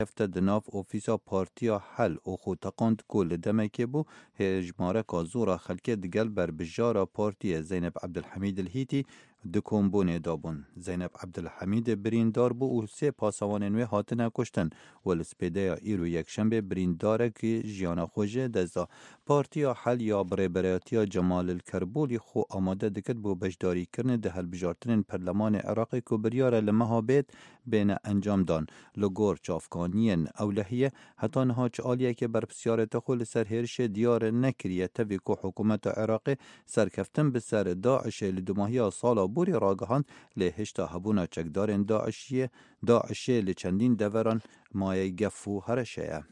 هفته دناف اوفیسا پارتیا حل او خو تقاند کل دمکه بو هجماره که زورا خلکه دگل بر بجارا پارتی زینب عبدالحمید الهیتی دکومبونه دابون. زینب عبدالحمید بریندار بو و سه پاسوان نوی هاتنه کشتن ولسپیده ایرو یک شنبه برینداره که جیانا خوژه دزدا پارتیا حل یا برایاتیا جمال الکربولی خو آماده دکت بو بجداری کرن ده هل بجارتن پرلمان عراقی که بریاره لمهابید بین انجام دان لگور چافکانین اولهیه حتی نها چه آلیه که بر بسیارت خول سرهرش دیار نکریه توی که حکومت عراقی سرکفتن به سر داعش لدماهی سالا بوری راگهان لهشتا هبونا چکدارن داعشی لچندین دوران مایه گفو هرشه.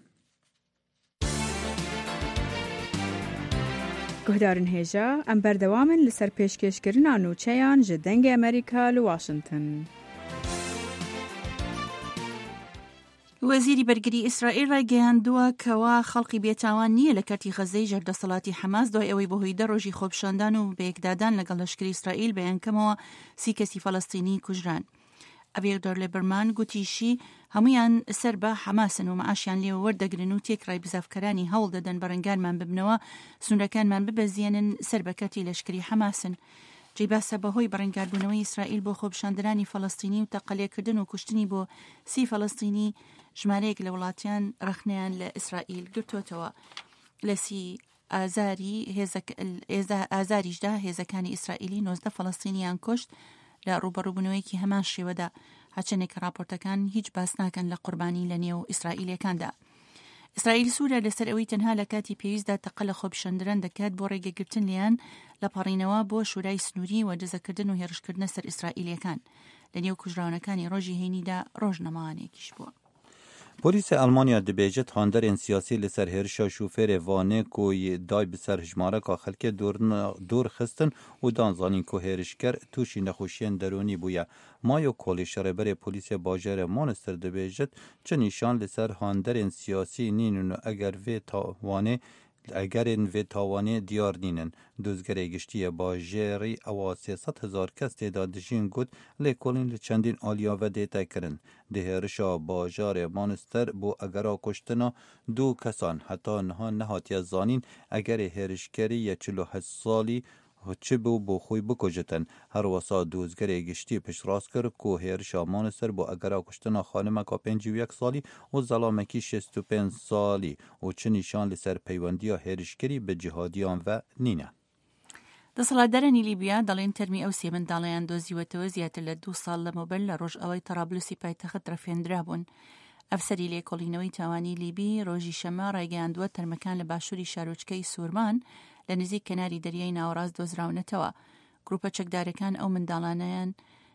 گهدارن هیجا ام بردوامن لسر پیشکش کرنا نوچیان جدنگ امریکا لواشنطن. وەزیری بەرگری ئیسرائیل ڕایگەیاندووە کەوا خەڵقی بێتاوان نییە لە کاتی غەزەی ژەردەسەڵاتی حەماس دوای ئەوەی بەهۆی دە ڕۆژی خۆپشاندان و بەیەکدادان لەگەڵ لەشکری ئیسرائیل بەیانکەمەوە 30 کەسی فەڵەستینی کوژران. ئەڤیگدۆر لێبەرمان گوتیشی هەمویان سەر بە حەماسن و مەعاشیان لێوە وەردەگرن و تێکڕای بزافکەرانی هەوڵ دەدەن بەڕێنگارمان ببنەوە سنوورەکانمان ببەزیێنن سەر بە کەتی لەشکری حەماسن. جێی باسە بەهۆی بەڕێنگاربوونەوەی ئیسرائیل بۆ خۆپشاندنانی فەڵەستینی و تەقەلێکردن و کوشتنی بۆ 30 فەڵەستینی ژمارەیەک لە وڵاتیان ڕەخنەیان لە ئیسرائیل گرتوتەوە. لە 30 ئازاریشدا هێزەکانی ئیسرائیلی 19 فەڵەستینیان کوشت لە ڕوبەڕووبوونەوەیەکی هەمان شێوەدا هەرچەندێک کە راپۆرتەکان هیچ باس ناکەن لە قوربانی لە نێو ئیسرائیلەکاندا. ئیسرائیل سوورە لەسەر ئەوەی تەنها لە کاتی پێویستدا تەقە لە خۆپشاندنان دەکات بۆ ڕێگەگرتن لیان لە پەڕینەوە بۆ شورای سنووری و دزەکردن و هێرشکردنە سەر ئیسرائیلەکان لە نێو کوژراونەکانی ڕۆژی هەینیدا ڕۆژنەماوانێکیش بووە. پلیس آلمانیا دبیجت هاندرین سیاسی لسر هرشا شوفر وانه کوی دای بسر هجماره که خلک دور خستن و دانزانین که هرشکر توشی نخوشین درونی بویا. مایو کولی شربر پلیس باجر مانستر دبیجت چه نشان لسر هاندرین سیاسی نینون اگر این و تاوانه دیار نینن دوزگره گشتی باجری او 300,000 کس تعدادشین گود لیکولین چندین آلیا و دیتا کرن ده رشا باجار مانستر بو اگرا کشتنا 2 کسان حتی نهاتی زانین اگر هرشکری یا 48 سالی چه بو خوی بکجتن هر وسا دوزگره گشتی پیش راست کرد که هرشا مانستر بو اگرا کشتنا خانمکا 51 سالی و زلامکی 65 سالی و چه نشان لسر پیوندی هرشکری به جهادیان و نینه. دەسەڵاتدارانی لیبیا دەڵێن تەرمی ئەو سێ منداڵیان دۆزیوەتەوە زیاتر لە 2 ساڵ لەمەوبەر لە ڕۆژ ئەوەی تەرابلوسی پایتەخت ڕەفێندرا بوون. ئەفسەری لێکۆڵینەوەی تاوانی لیبی ڕۆژی شەمە ڕایگەیاندووە تەرمەکان لە باشووری شارۆچکەی سوورمان لە نزیک کەناری دەریای ناوەڕاست دۆزراونەتەوە. گروپە چەکدارەکان ئەو منداڵانەیان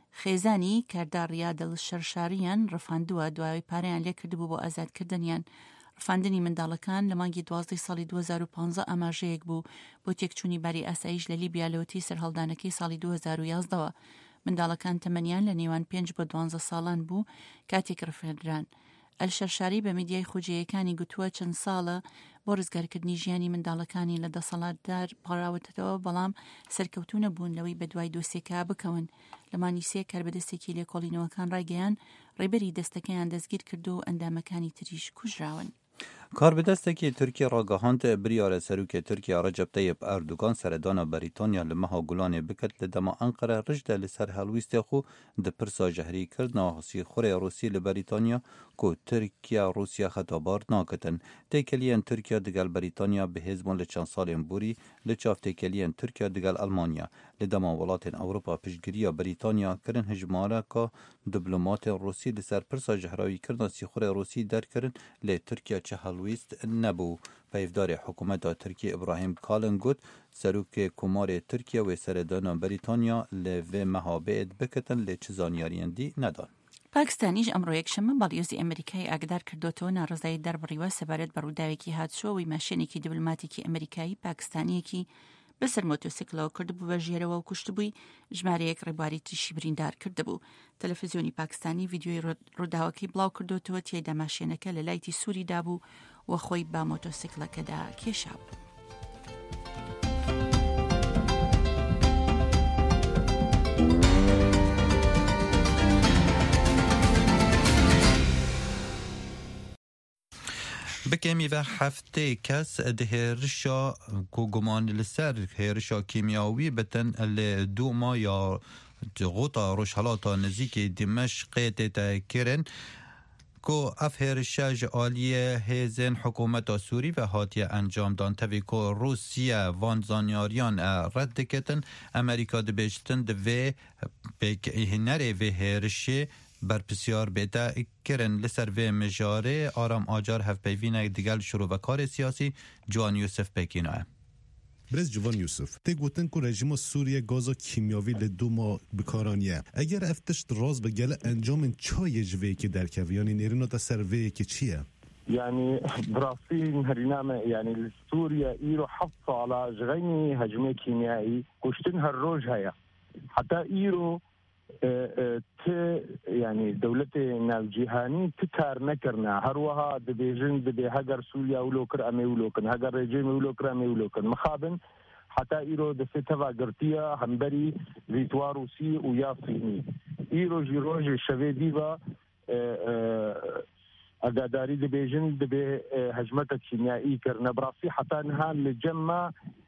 خێزانی کاردارڕیا دڵشەرشاریان ڕەفاندووە دوای پارەیان لێ کردبوو بۆ ئازادکردنیان. ڕفاندنی منداڵەکان لە مانگی 12 ساڵی 2015 ئاماژەیەک بوو بۆ تێکچوونی باری ئاسایش لە لیبیا لەوەتی سەرهەڵدانەکەی ساڵی 2011ەوە. منداڵەکان تەمەنیان لە نێوان 5 بۆ 12 ساڵان بوو کاتێک ڕفێنران. ئەلشەرشاری بە میدیای خوجەیەکانی گوتووە چەند ساڵە بۆ ڕزگارکردنی ژیانی منداڵەکانی لە دەسەڵاتدار پاراوەتەوە بەڵام سەرکەوتوو نەبوون لەوەی بەدوای دۆسێکا بکەون. لەمانی سێ کاربەدەستێکی لێکۆڵینەوەکان ڕایگەیان ڕێبەری دەستەکەیان دەستگیر کرد و ئەندامەکانی تریش کوژراون. کاربدەستێکی تورکیا ڕاگەهاند بریارە سەرۆکێ تورکیا ڕەجەب تەیب ئەردوگان سەردانا بەریتانیا لە مەها گوڵانێ بکرد لە دەما ئەنقەرە ڕژدە لەسەر هەڵویستێ خو د پرسا ژەهری کرد ناهسی خورێ رووسی لە بەریتانیا کو تورکیا رووسیا خەتابار ناکەتن تێکەلیان تورکیا دەگەل بەریتانیا بەهێزبوون لە چەند ساڵێن بوری لە چاف تێکەلیان تورکیا دەگەل ئەلمانیا لە دەما وڵاتên ئەوروپا پشتگیریya بەریتانیا kirin hejmareka diplomatên Rûsî li ser pirsa jihrawîkirina Sîxurê Rûsî derkirin lê Tirkiye çi helwîst nebû. Peyvdarê hikûmeta Tirkiye İbrahim Kalin got serokê Komarê Tirkiye wê seredana Brîtanya li vê meha bêd bikitin lê çi zanyariyên dî nedan. پاکستانیش ئەمڕۆ یەکشەممە باڵیۆزی ئەمریکای ئاگدار کردوتەوە ناڕزایی دەربڕیوە سەبارەت بە ڕووداوێکی هاتشۆوی ماشێنێکی دیبلۆماتیکی ئەمریکایی پاکستانیەکی بەسەر مۆتۆسیکلەوە کردبوو بە ژێرەوە و کوشتبووی ژمارەیەک ڕێبواری تریشی بریندار کردبوو. تەلەڤیزیۆنی پاکستانی ڤیدیۆی ڕووداوەکەی بڵاو کردوتەوە تێیدا ماشێنەکە لە لایتی سووری دابوو و خۆی با مۆتۆسیکلەکەدا کێشابوو. بکمی و هفته کس دهرشا کو گمان لسر هرشا کیمیاوی بتن دو ما یا غطا روشحلاتا نزیک دمشق تا کرن کو افهرشا جالیه هزن حکومت سوری و هاتیه انجام دان تاوی کو روسیه وان زانیاریان رد کتن امریکا دبیشتن دوی بک هنره و هرشه بر پسیار بیتا کرن لسر و مجاره آرام آجار هف پیوینه دیگل شروع و کار سیاسی جوان یوسف پکینه برز جوان یوسف تی گوتن که رژیم سوریه گازا کیمیاوی لدو ما بکارانیه اگر افتشت راز بگل انجام چای جوی که در کویانی نیرینو تا سروی که چیه؟ يعني براسين هرينامه يعني سوريا ايرو حفص على جغيني هجمه كيميائي كشتنها الروج هيا حتى ايرو يعني دولتي ناوجيهاني تكار نكرنا هروها دبيجن دبي هجر سوريا ولوكر امي ولوكن هجر رجيم ولوكر امي ولوكن مخابن حتى ايرو دفتها قرطيه همبري فيتوا روسي ويا صيني ايرو جيروج الشبيبه اقاداري دبيجن دبي هجمتك كيميائي كرنا براسي حتى انها لجمع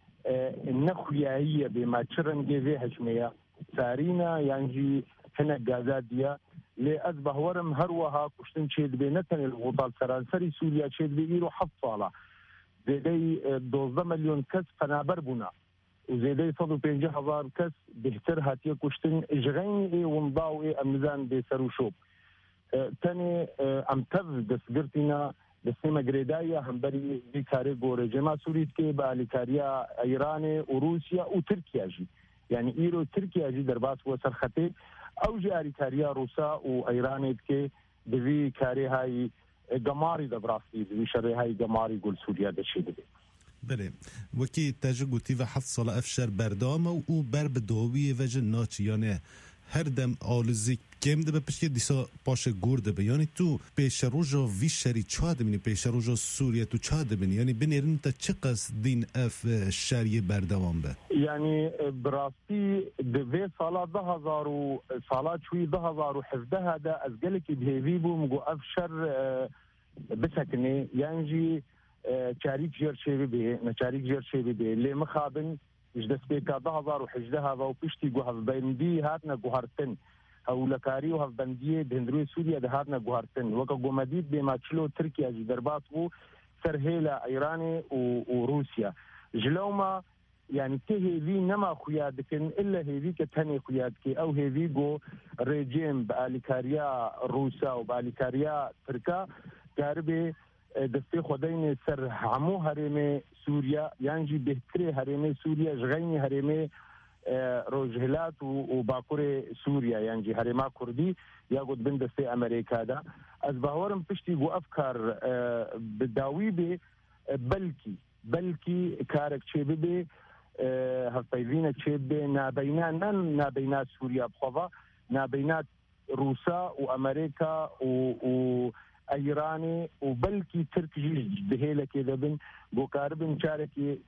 النخويايه بما تشرنجي في هجميه سارينا يعني هنا قادادية لأذبح ورم هروها كشتن شيد بينتن الغطال سرانسري سوريا شيد بيرو حفصالة زيدي 12 مليون كس قنابر بنا وزيدي 150,000 كس بهتر هاتيه كشتن جغيني اي ونضاو اي امزان بيسرو شوب تاني امتف دسقرتنا دسيما قريدايا همبري دي كاري قوري جماع سوريت كي باليكاريا ايراني وروسيا وتركيا جي يعني ايرو تركيا جي درباس وسرخته او جاري كاريا روسا وايران كي دبي كاري هاي قماري دبراسي دبي شري هاي قماري قول سوريا دشي دبي بله وكي تاجگوتی و حفظ سال افشار بردام و بر بدوی وجه ناچ یعنی هر دم آلوزی کم ده بپشی دیسا پاش گورده به یعنی تو پیش روژا وی شری چاده بینی پیش روژا سوریه تو چاده بینی یعنی بنیرن تا چه قصد دین اف شری بردوام به يعني براسي دفي صلاة 2000 صلاة شوي 2017 هذا أزقلك بهيبو مقو أفشر بسكني يعني شاريك جير شيبي بي نشاريك جير شيبي بي اللي مخابن جدس بيكا 2011 هذا وبشتي قوها بندي هاتنا قوهرتن او لكاري وهف بندية بهندروي سوريا ده هاتنا قوهرتن وكا قومديد بما تشلو تركيا جي درباطو سرهيلا ايراني وروسيا جلوما يعني تهيفي نما خيادكن إلا هيفي كتهني خيادكي أو هيفي جو ريجيم باليكاريا روسا وباليكاريا تركا كاربي دستي خدين سر عمو هرمي سوريا ينجي بهتري هرمي سوريا جغيني هرمي روجهلات وباكوري سوريا ينجي هرما كردي ياخد بين دستي أمريكا دا از باورم پشتی جو أفكار بداوي بي بلكي كارك چه بي هفايفينا تشيب نابينات سوريا بخوفا نابينات روسا وامريكا وايراني وبلكي تركي دهيله كذا بن بوكاربن شاركي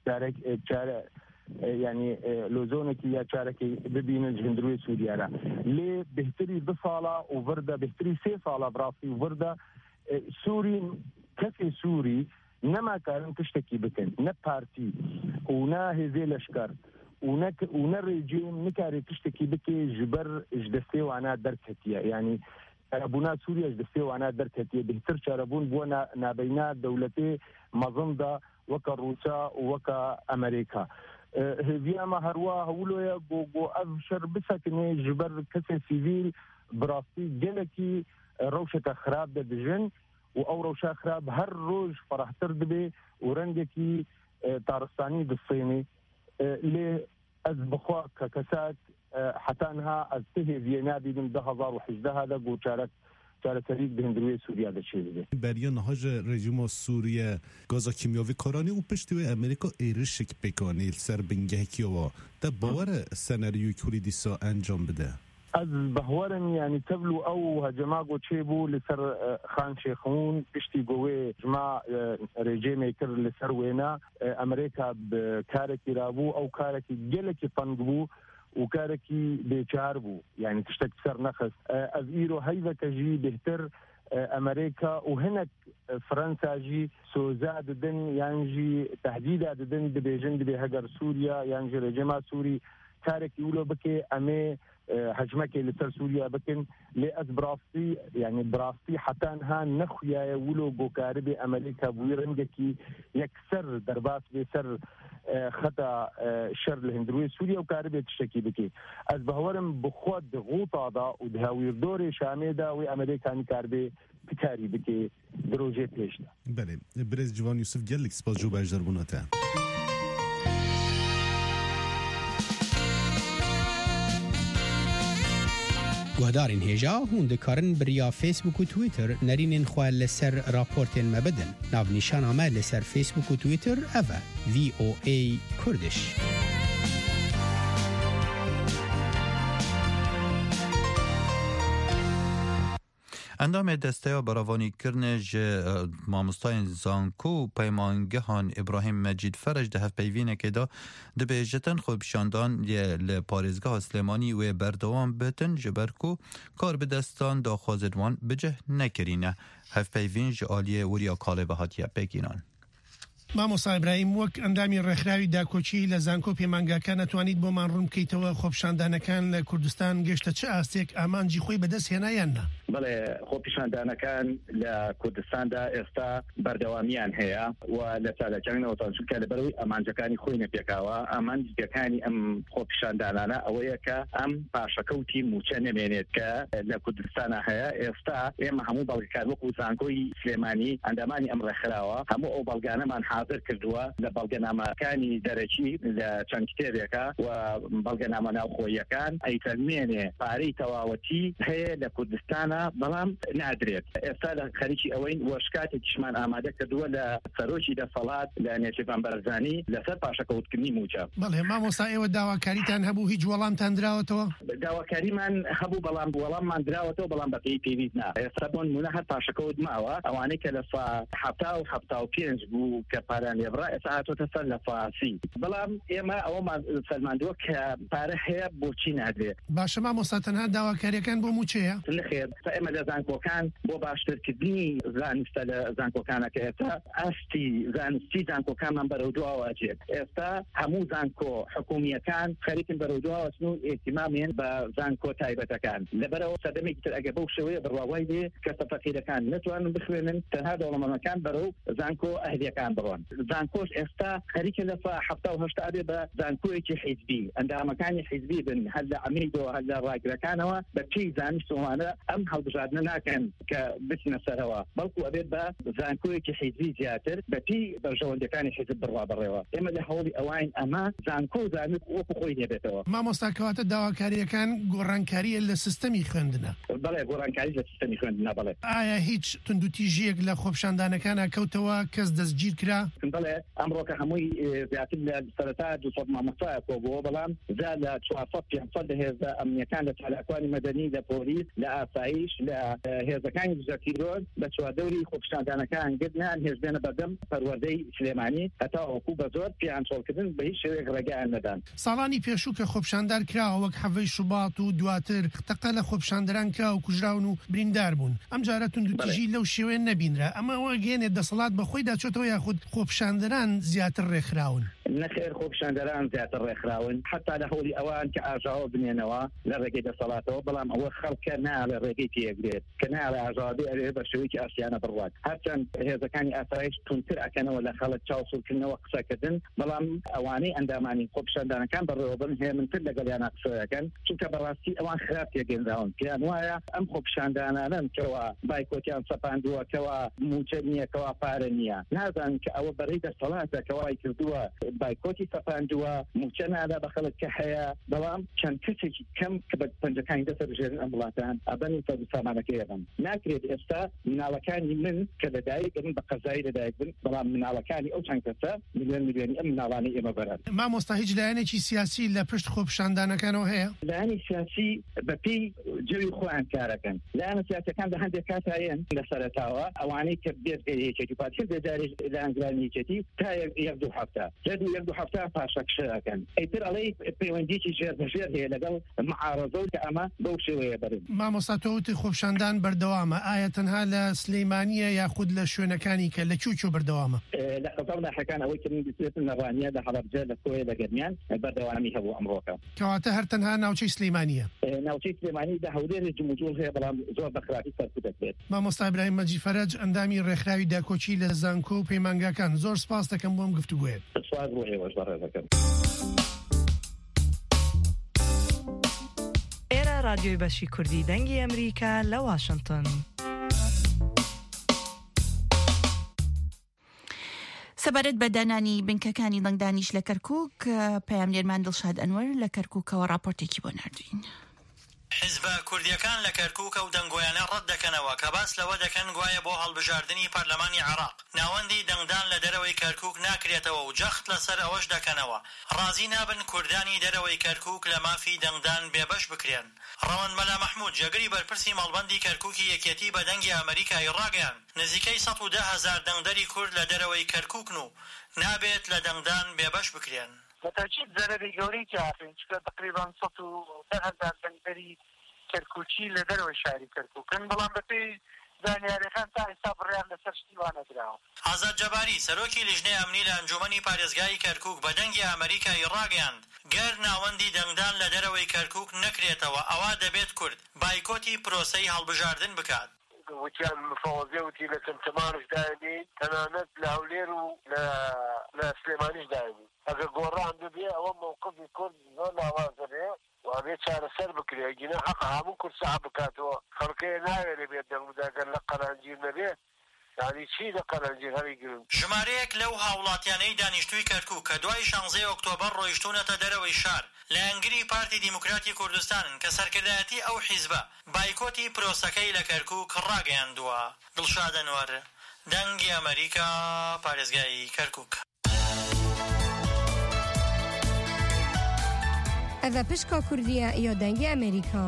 يعني لوزونكي يا شاركي ببين الجندروي سوريا لا ليه بهتري بصاله وفرده بهتري سي صاله براسي وفرده سوري كفي سوري نما كان تشتكي بكن نا بارتي ونا هذي الاشكار ونا ريجيم نكاري تشتكي بكي جبر جدسي وانا دركتيا يعني ابونا سوريا جدسي وانا دركتيا بهتر شربون بونا نابينا دولتي مظنده وكا روسا وكا امريكا هذي ما هروا هولو يا جو ابشر بسكني جبر كسي سيفيل براسي جلكي روشه خراب دجن وأورو شاخراب هر روج فرح تردبي ورنجكي تارستاني بالصيني لي از بخوا ككسات حتى انها از تهي فينابي من 2011 هذا قو شارك تريد بهندروي سوريا ده شيء بريان هاج رژیم سوریه گاز کیمیاوی کارانی و پشتوی امریکا ایرشک بکانی سر بنگهکی و تا باور سناریوی کوری دیسا انجام بده از بهورن يعني تبلو او هجماغو تشيبو لسر خان شيخون بشتي قوي جماع ريجيمي كر لسر وينا امريكا بكاركي رابو او كاركي جلكي طنقبو وكاركي بيشاربو يعني تشتك سر نخس از ايرو هيدا كجي بهتر أمريكا وهناك فرنسا جي سوزاد دن يانجي تهديدا دن دبيجن دبي هجر سوريا يانجي رجما سوري تارك يقولوا بكي أمي هجمك لسر سوريا بكن لأز براستي يعني براستي حتى انها نخويا يقولوا بوكاربي أمريكا بويرنجكي يكسر درباس بيسر خطا شر الهندروي سوريا وكاربي تشتكي بكي از بهورم بخود غوطا دا ودهاوير دوري شامي دا وأمريكا كاربي بكاري بكي دروجي بيشنا. بله برز جوان يوسف جلك سپاس جو باش دربوناته. گهدارین هجا هون دکارن بریا فیسبوک و تویتر نرینین خواه لسر راپورتین مبدن ناو نشان آمد لسر فیسبوک و تویتر اوه VOA کردش. اندام دسته براوانی کرنج ماموستاین زانکو پیمانگهان ابراهیم مجید فرج ده پیوینه که دا به جتن خوب شاندان لپارزگاه سلیمانی و بردوان بتن جبرکو کار به دستان دا خوازدوان بجه نکرینه هف پیوین جعالی وریا کاله به هاتیه بگینان. مامۆستا ئیبراهیم وەک ئەندامی ڕێکخراوی داکۆچی لە زانکۆ پەیمانگاکە نەتوانیت بۆمان ڕوون بکەیتەوە خۆپیشاندانەکان لە کوردستان گەشتە چه ئاستێک ئامانجی خۆی بەدەست هێنایان نا؟ بەڵێ خۆپیشاندانەکان لە کوردستاندا ئێستا بەردەوامیان هەیە و لە چالەکانەوە چونکە لەبەرەوەی ئامانجەکانی خۆی نەپێکاوە ئامانجەکانی ئەم خۆپیشاندانانە ئەوەیە کە ئەم پاشەکەوتی موچە نەمێنێت کە لە کوردستانە هەیە. ئێستا ئێمە هەموو بەڵگەکان وەکو زانکۆی سلێمانی ئەندامانی ئەم ڕێکخراوە هەموو ئەو بەڵگانەمان حاضر کردووە لە بەڵگەنامەکانی دەرەکی لە چەند کتێبێکە و بەڵگەنامە ناوخۆییەکان ئەیفەرمێنێ پارەی تەواوەتی هەیە لە کوردستانە بەڵام نادرێت. ئێستا لە خەریکی ئەوەین وەشکاتێکیشمان ئامادە کردووە لە سەرۆکی دەسەڵات لە نێچێڤان بەرزانی لەسەر پاشەکەوتکردنی موچە. بەڵێ مامۆستا ئێوە داواکاریتان هەبوو هیچ وەڵامتان دراوەتەوە؟ داواکاریمان هەبوو بەڵام وەڵاممان دراوەتەوە بەڵام بەپێی پێویست نا. ئێستا بۆ نمونە هەر پاشەکەوت ماوە ئەوانەی کە لە سا 75 بوو کە پاران لێبڕا ئێستا هاتۆتە سەر لە فاسی. بەڵام ئێمە ئەوەمان فەرماندووە کە پارە هەیە بۆچی نادرێت. باشە مامۆستا تەنها داواکاریەکان بۆ موچەیە؟ نەخێر ئێمە لە زانکۆکان بۆ باشترکردنی زانستە لە زانکۆکانە کە ئێستا ئاستی زانستی زانکۆکانمان بەرەو دواوە ئەچێت. ئێستا هەموو زانکۆ حکومیەکان خەریکن بەرەو دواوەچن و ئێتیمامێن بە زانکۆ تایبەتەکان. لەبەرەوە سەدەمێکی تر ئەگە بەو شێوەیە بڕواوای بێ کەسە فەقیرەکان نەتوانن بخوێنن تەنها دەوڵەمەندەکان بەرەو زانکۆ ئەهلیەکان بڕۆن. زانکۆش ئێستا خەریکە لە 78 بێ بە زانکۆیەکی حیزبی ئەندامەکانی حیزبی بن هەر لە ئەمیدەوە هەر لە ڕاگرەکانەوە بە پێی زانستوانە ئەم هەڵبژاردنە ناکەن کە بچنە سەرەوە بەڵکو ئەبێت بە زانکۆیەکی حیزبی زیاتر بە پێی بەرژەوەندەکانی حیزب بڕوا بڕێەوە. ئێمە لە هەوڵی ئەوین ئەمە زانکۆ و زانک وەکو خۆی نێبێتەوە. مامۆستا کەواتە داواکاریەکان گۆڕانکاریە لە سیستەمی خوێندنە؟ بەڵێ گۆڕانکاری لە سیستەمی خوێندنە. بڵێ ئایا هیچ توندوتیژیەک لە خۆپیشاندانەکانە کەوتەوە کەس دەستگیر کرا؟ بڵێ ئەمڕۆکە هەمووی زیاتر لە سەرەتا 200 مامۆستایە کۆبووە بەڵام زا لە 400 هێزە ئەمنیەکان لە چالاکوانی مەدەنی لە پۆلیس لە ئاسایش لە هێزەکانی دژەتیرۆن بە چواردەوری خۆپیشاندانەکان گرتنیان هێزبێنە بەردەم پەروەردەی سلێمانی هەتا وەکو بە زۆر پیان چۆڵکردن بە هیچ شێوەیەک ڕێگەیان نەدان. ساڵانی پێشوو کە خۆپیشاندار کراوە وەک حەڤەی شوباط و دواتر تەقە لە خۆپیشاندەران کرا و کوژراون و بریندار بوون. ئەم جارە توندوتیژی لەو شێوەیە نەبینرا. ئەمە وەگەێنێت دەسەڵات بەخۆی داچێتەوە یاخود خۆپیشاندەران زیاتر ڕێکخراون؟ نەخێر خۆپیشاندەران زیاتر ڕێکخراون حتا لە هەوڵی ئەوان کە ئاژاوە بنێنەوە لە ڕێگەی دەسەڵاتەوە بەڵام ئەوە خەڵکە ناڵێ ڕێگەی پێگرێت کە ناڵێ ئاژاوی ئەوێ بە شێوەیەکی ئاسیانە بڕوات. هەرچەند هێزەکانی ئاسایش تونتر ئەکەنەوە لە خەڵک چاوسوورکردنەوە قسەکردن بەڵام ئەوانەی ئەندامانی خۆپیشاندانەکان بەڕێوەبن هێمنتر لەگەڵیانە قسەکەن چونکە بەڕاستی ئەوان خراپ تێگەندراون پێیان وایە ئەم خۆپیشاندانانن کەوا بایکۆتیان سەپاندووە کەوا موچە نییە کەوا پارە نییە نازان کە ئەوە بەڕێی دەسەڵاتە کەوای کردووە بایکۆتی سەپاندووە موچە نادا بە خەڵک کە هەیە بەڵام چەند کەسێکی کەم کە بە پەنجەکانی دەسەبژێرن ئەم وڵاتان ئەبەنی سەر سامانەکەیەبن ناکرێت ئێستا مناڵەکانی من کە لەدایک بن بە قەزایی لەدایک بن بەڵام مناڵەکانی ئەو چەند کەسە میلیۆنی ئەم مناڵانەی ئێمە بەرن. مامۆستا هیچ لایەنێکی سیاسی لە پشت خۆپیشاندانەکانەوە هەیە؟ لایەنی سیاسی بەپێی جەوی خۆیان کارەکەن. لایەنە سیاسەکان لە هەندێک کاتایەن لە سەرەتاوە ئەوانەی کە بێزگەیەکێتی پاتر بێجارێک لە ئەنگرانیەکێتی تا 1-2 هەفتە لە 2 يبدو حفتها فاشك شاكن ايتر علي بيونديتي جير هي لقل معارضه كأما بوشويه برد ما مستوت خوفشاندان بردوامه آية تنها لسليمانيه ياخذ لشونكاني كلچوچو بردوامه لا طبعا حكانا ويكن بسيط النرانيه ده حرب جل كوي لجميان بردوامي هو امروكا كواته هرتنها ناوچي سليمانيه ناوچي سليماني ده هودير الجمهور هي بلا زور بخرافي تركت ما مست ابراهيم مجی فرج اندامی رخراوی داکوچی لزانکو پیمانگاکان زور سپاس دکم بوم گفتگوێ سپاس بۆ ئێوەش بەڕێزەکەم. ئێرە رادیۆی بەشی کوردی دەنگی ئەمریکا لە واشنگتن. سەبارەت بە دانانی بنکەکانی دەنگدانیش لە کەرکووک پەیامنێرمان دڵشاد ئەنوەر لە کەرکووکەوە راپۆرتێکی بۆ ناردوین. حزب کوردیەکان لە کەرکووکە و دەنگۆیانە ڕەت دەکەنەوە کە باس لەوە دەکەن گوایە بۆ هەڵبژاردننی پەرلەمانی عێراق ناوەندی دەنگدان لە دەرەوەی کەرکووک ناکرێتەوە و جەخت لەسەر ئەوەش دەکەنەوە ڕازی نابن کوردانی دەرەوەی کەرکووک لە مافی دەنگدان بێبەش بکرێن. ڕەوەند مەلا مەحموود جێگری بەرپرسی مەڵبەندی کەرکووکی یەکێتی بە دەنگی ئەمریکای ڕاگەیان نزیکەی 110,000 دەنگدەری کورد لە دەرەوەی کەرکووکن و نابێت لە دەنگدان بێبەش بکرێن. بەتاکید زەرەری گەورەی تیاڕین چکە تقریبا 110,000 دەنگدەری کەرکووکی لە دەرەوەی شاری کەرکووکن بەڵام بەپێی زانیاریەکان تا ئێستا بڕیان لەسەر شتیوان نەدراوە. ئازاد جەباری سەرۆکی لیژنەی ئەمنی لە ئەنجومەنی پارێزگای کەرکووک بە دەنگی ئەمریکای ڕاگەیاند گەر ناوەندی دەنگدان لە دەرەوەی کەرکووک نەکرێتەوە ئەوا دەبێت کورد بایکۆتی پرۆسەی هەڵبژاردن بکات. وتیان مفاوەزێ وتی لە تەمتەمانش دایبی تەنانەت لە هەولێر و لە سلێمانیش دایبی ئەگەر گۆڕان ببێ ئەوە موقفی کورد زۆر لاوازە بێ وابێ چارەسەر بکرێ گینە حەق هەموو کورد سەحە بکاتەوە خەڵکەیە ناوێت لەبێت دەنگداگەر لە قەرانجیر نەبێ یعنی چی لە قەرانجیر هەڵی گرن. ژمارەیەک لەو هاوڵاتیانەی دانیشتووی کەرکووک کە دوای 16 ئۆکتۆبەر ڕۆیشتونەتە دەرەوەی شار لە ئەنگری پارتی دیموکراتی کوردستانن کە سەرکردایەتی ئەو حیزبە بایکۆتی پرۆسەکەی لە کەرکووک ڕاگەیاندووە. دڵشاد ئەنوەر دەنگی ئەمریکا پارێزگای کەرکووک. ئەڤە پشکا کوردیە یا دەنگی ئەمریکا.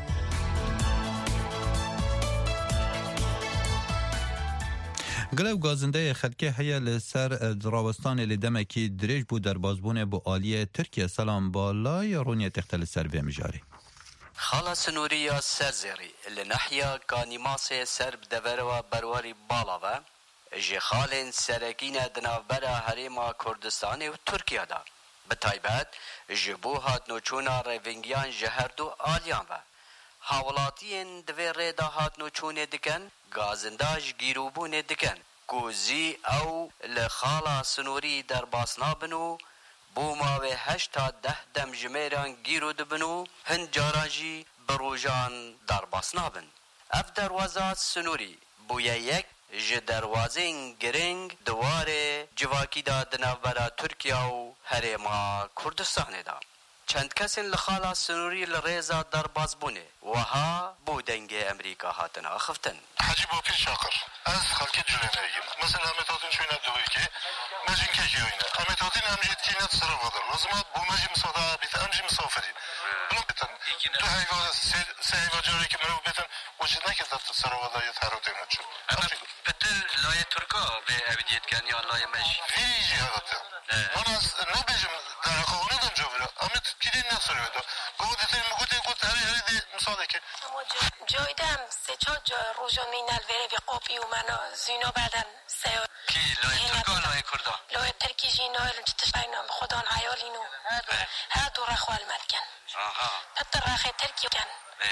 گلو گازنده خلکی هیا لسر دراوستان لدمکی دریج بو در بازبونه بو آلیه ترکیه سلام بالای رونیه تختل سر به مجاری خالا سنوریا سرزری لنحیا کانیماس سر بدوروا برواری بالاوه جی خالین سرکین دنابرا هریما کردستان و ترکیه دا بتایبت جبو هات نوچونا ریوینگیان جهردو آلیان و حاولاتین دوی ریدا هات نوچونه دکن گازنداج گیروبونه دکن گوزی او لخالا سنوری در باسنا بنو بو ماوه 8 تا 10 دم جمیران گیرو دبنو هند جارانجی بروجان در باسنا بن اف دروازات سنوری بویا یک ج دروازین گرنگ دواره جواکی دا دنابرا ترکیه و هریما کردستان دا چند کسین لخالا سنوری لرزا در بازبونه وها بو دنگ امریکا هاتن آخفتن حجی با پیر شاقر از خلکی جلوه نگیم مثلا امتاتین شوینه دوی که مجین که جوینه امتاتین امجید که اینت سر وادر لازمات بو مجی مساعده بیت امجی مسافرین بلو بیتن تو حیوان سه حیوان جاری که مرو بیتن وجد نکه در سر وادر یه تحرو دیمت شد بتر لایه ترکا به اویدیت کن یا لایه مجی ویجی هدته من از نبیجم در قانون دم جویره امت کدین نصره ده گودتین گود هری دی مساعده که جایدم سه چهار روزا مینال وره و قاپی و منا زینا بعدن سه کی لایه ترکا لایه کردا لایه ترکی جینا تشتاینم خدان عیالینو هر دو رخوال مدکن حتی رخی ترکی کن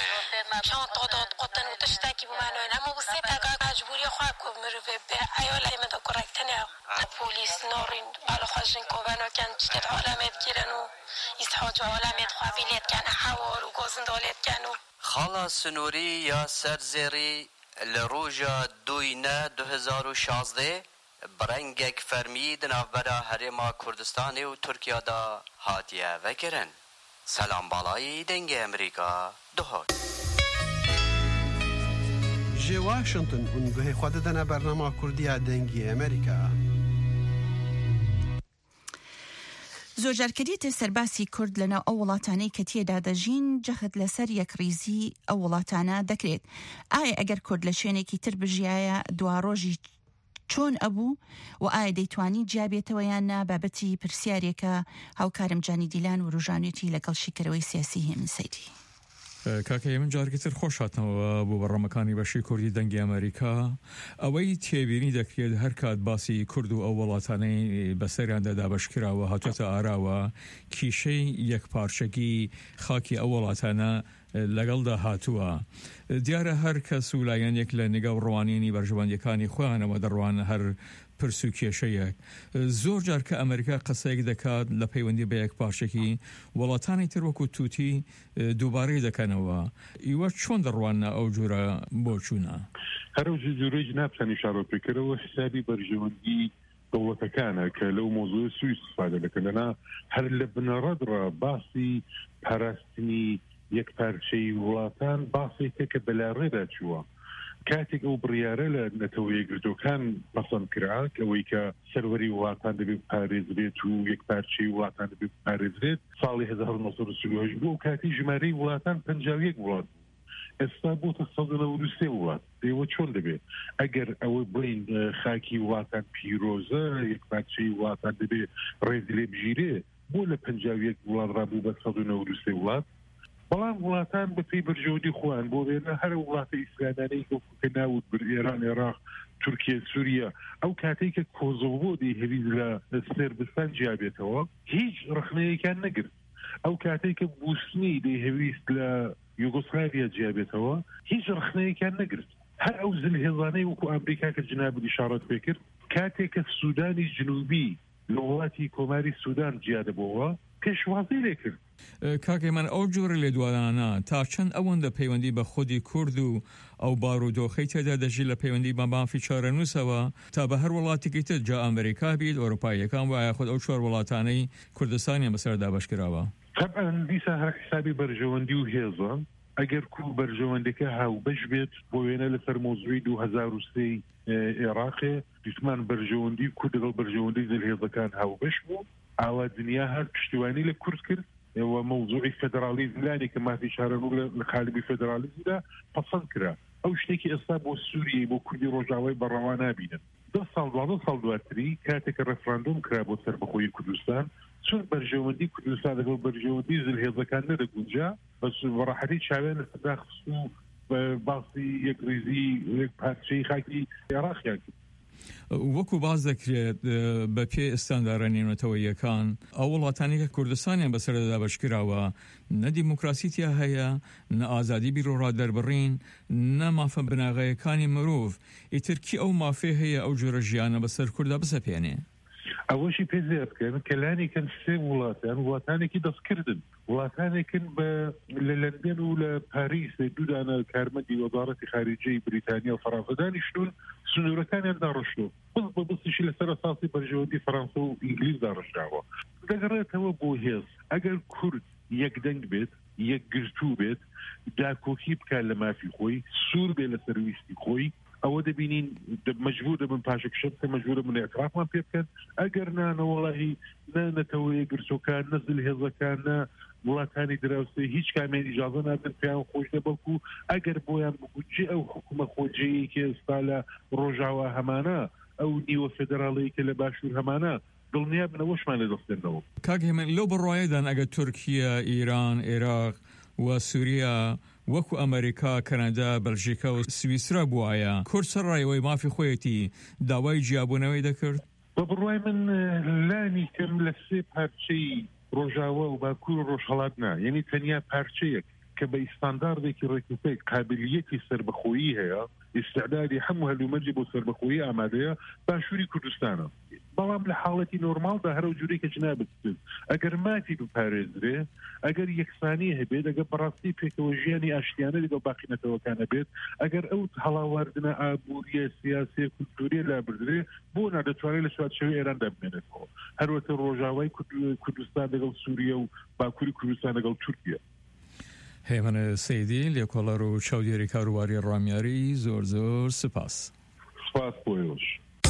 شان تاداد قطن و تشتاکی بمانو اما بسه تاگا مجبوری خواه که مرو به عیال ایمه دا کرکتنه پولیس نارین بالا خواهشن کوبانو کن چتت عالمت گیرن و ایسحاج عالمت خواه بیلیت کن حوار و گازندالت کن و خالا سنوری یا سرزیری لروژا دوینه 2016 برنگک فرمید نوبرا هریما کردستان و ترکیه دا هاتیه وکرن سلام بالای دنگ امریکا دهات جی واشنطن اونگوه خود دنا برنامه کردیه دنگی امریکا زۆرجارکردیتە سەرباسی کورد لەناو ئەو وڵاتانەی کە تێدا دەژین جەخت لەسەر یەکریزی ئەو وڵاتانە دەکرێت. ئایا ئەگەر کورد لە شوێنێکی تر بژیایە دوا ڕۆژی چۆن ئەبوو و ئایا دەیتوانی جیابێتەوە یاننا بابەتی پرسیارێکە هاوکارم جانی دیلان و ڕۆژانێتی لەگەڵ شیکەرەوەی سیاسی هێمن سەیدی. کاکە من جارگەتر خۆش هاتنەوە بۆ بەڕەمەکانی بەشی کوردی دەنگی ئەمریکا ئەوەی تێبینی دەکرێت هەر کات باسی کورد و ئەو وڵاتانەی بەسەریاندا دابەشکراوە هاتوۆتە ئاراوە کیشەی یەکپارچەکی خاکی ئەو وڵاتانە لەگەڵدا هاتووە. دیارە هەر کەس و لایەنێک لە نگەڵ ڕوانینی بەرژەوەندەکانی خۆیانەوە دەڕوان هەر پرس و کێشەیەک. زۆر جار کە ئەمریکا قسەیەک دەکات لە پەیوەندی بە یەک پارچێکی وڵاتانی تر وەکو تووتی دووبارەی دەکەنەوە. ئیوە چۆن دەڕوانە ئەو جورە بۆ چوونە؟ هەرو جوورەی جنابسانی شارۆپێکەرەوە حسابی بەرژەوەندی دەوڵەتەکانە کە لەو مۆزوع سوی استفادە دەکەن لەنا هەر لە بنەڕەدڕە باسی پاراستنی یەک پارچەی وڵاتان باسێکە کە بەلاڕێدا چووە. کاتێک ئەو بڕیارە لە نەتەوە یەکگرتوەکان پەسەند کرا ئەوەی کە سەروەری وڵاتان دەبێت پارێزرێت و یەک پارچەی وڵاتان دەبێت پارێزرێت ساڵی 1940 بوو و کاتی ژمارەی وڵاتان 51 وڵات ئێستا بۆتە 193 وڵات. ئێوە چۆن دەبێت ئەگەر ئەوە بڵین خاکی وڵاتان پیرۆزە یەک پارچەی وڵاتان دەبێت ڕێزی لێ بژیرێ بۆ لە 51 وڵات ڕابوو بە 193 وڵات. بەڵام وڵاتان بە پێی بەرژەوەندی خۆیان بۆ بێنە هەر وڵاتە ئیسلامانەی کە ناوت ئێران عێراق تورکیە سووریا ئەو کاتێک کە کۆزۆڤۆ دەیهەویست لە سێربستان جیابێتەوە هیچ ڕخنەیەکیان نەگرت. ئەو کاتێک کە بوسنی دەیهەویست لە یوگۆسلاڤیا جیابێتەوە هیچ ڕخنەیەکیان نەگرت. هەر ئەو زلهێڵانەی وەکو ئەمریکا کە جناب ئیشارەت پێکرد کاتێک کە سوودانی جنوبی لە وڵاتی کۆماری سوودان جیادەبەوە پێشوازی لێ کرد. کاکەی من ئەو جۆرە لێدوانانە تا چەند ئەوەندە پەیوەندی بە خودی کورد و ئەو بارودۆخەی تێدا دەژی لە پەیوەندی بە مافی چارەنووسەوە تا بە هەر وڵاتێکی تر جا ئەمریکا بیت ئەوروپاییەکان وایە خۆت ئەو چوار وڵاتانەی کوردستانی بەسەردا بەشکراوە. طبعا دیسا هەر حسابی بەرژەوەندی و هێزە ئەگەر کو بەرژەوەندەکە هاوبەش بێت بۆ وێنە لەسەر مۆزوعی 2003 عێراقێ دیتمان بەرژەوەندی کورد لەگەڵ بەرژەوەندی زلهێزەکان هاوبەش بوو ئاوا دنیا هەر پشتیوانی لە کورد کرد ئێوە مەوزوعی فێدرالیزم لانی کە مافی چارەنوو لە خالیبی فێدرالیزمدا پەسەند کرا. ئەو شتێکی ئێستا بۆ سووریە بۆ کوردی ڕۆژاوای بەڕەوا نابینن. 10 ساڵ دواتری کاتێک کە ڕێفراندۆم کرا بۆ سەربەخۆیی کوردستان چون بەرژەوەندی کوردستان لەگەڵ بەرژەوەندی زلهێزەکان نەدەگونجا بەس بەڕاحەتی چاوێن لە سەرداخست و باسی یەک ڕێزی یەک پارچەی خاکی عێراقیان کرد. وەکو باز دەکرێت بە پێ ئستاندارە نێونەتەوەییەکان ئەو وڵاتانی کە کوردستانیان بەسەردا بەشکراوە نە دیموکراسیتیا هەیە نە ئازادی بیرۆڕا دەربڕین نە مافە بناغەیەکانی مرۆڤ ئیترکی ئەو مافێ هەیە ئەو جۆرە ژیانە بەسەر کووردا بسەپێنێ. ئەوەشی پێزیێ بکەن کە لانێکن سێ وڵاتانێکی دەستکردن وڵاتانێکن لە لەندەن و لە پاریس دوودانە کارمەندی وەزارەتی خارجەی بریتانیا و فەڕەنسا دانیشتون سنوورەکانیان داڕشتووە بە بستیشی لەسەر ئەساسی بەرژەوەندی فەڕەنسا و ئینگلیز داڕشراوە. دەگەڕێتەوە بۆ هێز ئەگەر کورد یەکدەنگ بێت یەکگرتوو بێت داکۆکی بکات لە مافی خۆی سوور بێ لە سەرویستی خۆی ئەوە دەبینین مەجبور دەبن پاشەکشت کە مەجبورە من ئێترافمان پێ بکەن ئەگەر نانەوەڵی نەتەوەیە گرچۆکان نەزل هێزەکان نە وڵاتانی دراوسێ هیچ کامیان ئیجازە نادن پێیان خۆش دەبەکو ئەگەر بۆیان بگوجێ ئەو حکومە خۆجەیەکی ئێستا لە ڕۆژاوا هەمانە ئەو نیوە فێدراڵەیەکە لە باشوور هەمانە دڵنیا بنەوەشمان لە دەستێنەوە. کاکە من لەو بڕوایەدان ئەگەر تورکیا ئیران عێراق و سووریا وەکو ئەمریکا کەنەدا بەلژیکا و سویسرا بووایە کورد سەرڕایەوەی مافی خۆیەتی داوای جیابوونەوەی دەکرد. بە بڕوای من لانی کەم لە سێ پارچەی ڕۆژاوا و باکوور و ڕۆژهەڵات نا یعنی تەنیا پارچەیەک کە بە ئیستانداردێکی ڕێکوپێک قابلیەتی سەربەخۆیی هەیە ئیستعدادی هەموو هەلومەرجی بۆ سەربەخۆیی ئامادەیە باشووری کوردستانە. بەڵام لە حاڵەتی نۆرمالدا هەرو جوورەی کە جنابت ئەگەر ماتی بپارێزرێ ئەگەر یەکسانی هەبێت ئەگەر بەڕاستی پێکەوە ژیانی ئاشتیانە لەگەڵ باقینەتەوەکانە بێت ئەگەر ئەو هەڵاواردنە ئابووریە سیاسی کولتوریە لابردرێ بۆ نادەتوانێت لە سواتشەوەی ئێراندا بمێنێتەوە هەروەکە ڕۆژاوای کوردستان لەگەڵ سووریا و باکووری کوردستان لەگەڵ تورکیا. هێمن سەیدی لێکۆڵەر و چاودێری کاروباری ڕامیاری زۆر زۆر سپاس. سپاس بۆیەوەش.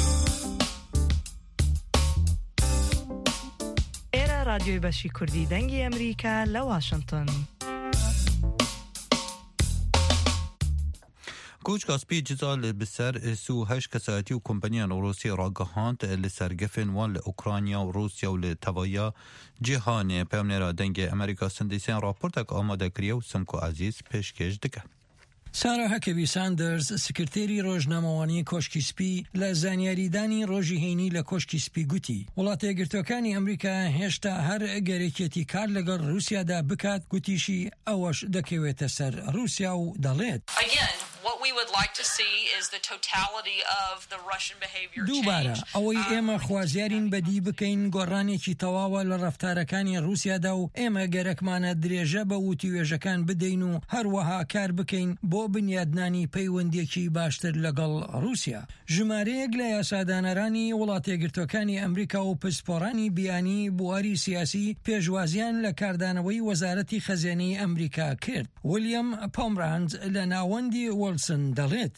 ئێرە رادیۆی بەشی کوردی دەنگی ئەمریکا لە واشنگتن. کوچ کاسپی جزال بسر سو هش کساتی و کمپانیان روسیه راگهاند لسرگفن وان لأوکرانیا و روسیا و لتوایا جهان پیامنرا دنگ امریکا سندیسین راپورتک آماده کریه و سمکو عزیز پیشکش دکن. سارا هەکەوی ساندرز سکرتێری ڕۆژنامەوانی کۆشکی سپی لە زانیاریدانی ڕۆژی هەینی لە کۆشکی سپی گوتی وڵاتە یەکگرتووەکانی ئەمریکا هێشتا هەر گەرەکێتی کار لەگەڵ رووسیادا بکات گوتیشی ئەوەش دەکەوێتە سەر رووسیا و دەڵێت دووبارە ئەوەی ئێمە خوازیارین بەدی بکەین گۆڕانێکی تەواوە لە ڕەفتارەکانی رووسیادا و ئێمە گەرەکمانە درێژە بە وتیوێژەکان بدەین و هەروەها کار بکەین بۆ بنیادنانی پەیوەندێکی باشتر لەگەڵ رووسیا. ژمارەیەک لە یاسادانەرانی وڵاتە یەکگرتووەکانی ئەمریکا و پسپۆڕانی بیانی بواری سیاسی پێشوازیان لە کاردانەوەی وەزارەتی خەزیێنەی ئەمریکا کرد. ویلیام پۆمرانز لە ناوەندی وەلسن دەڵێت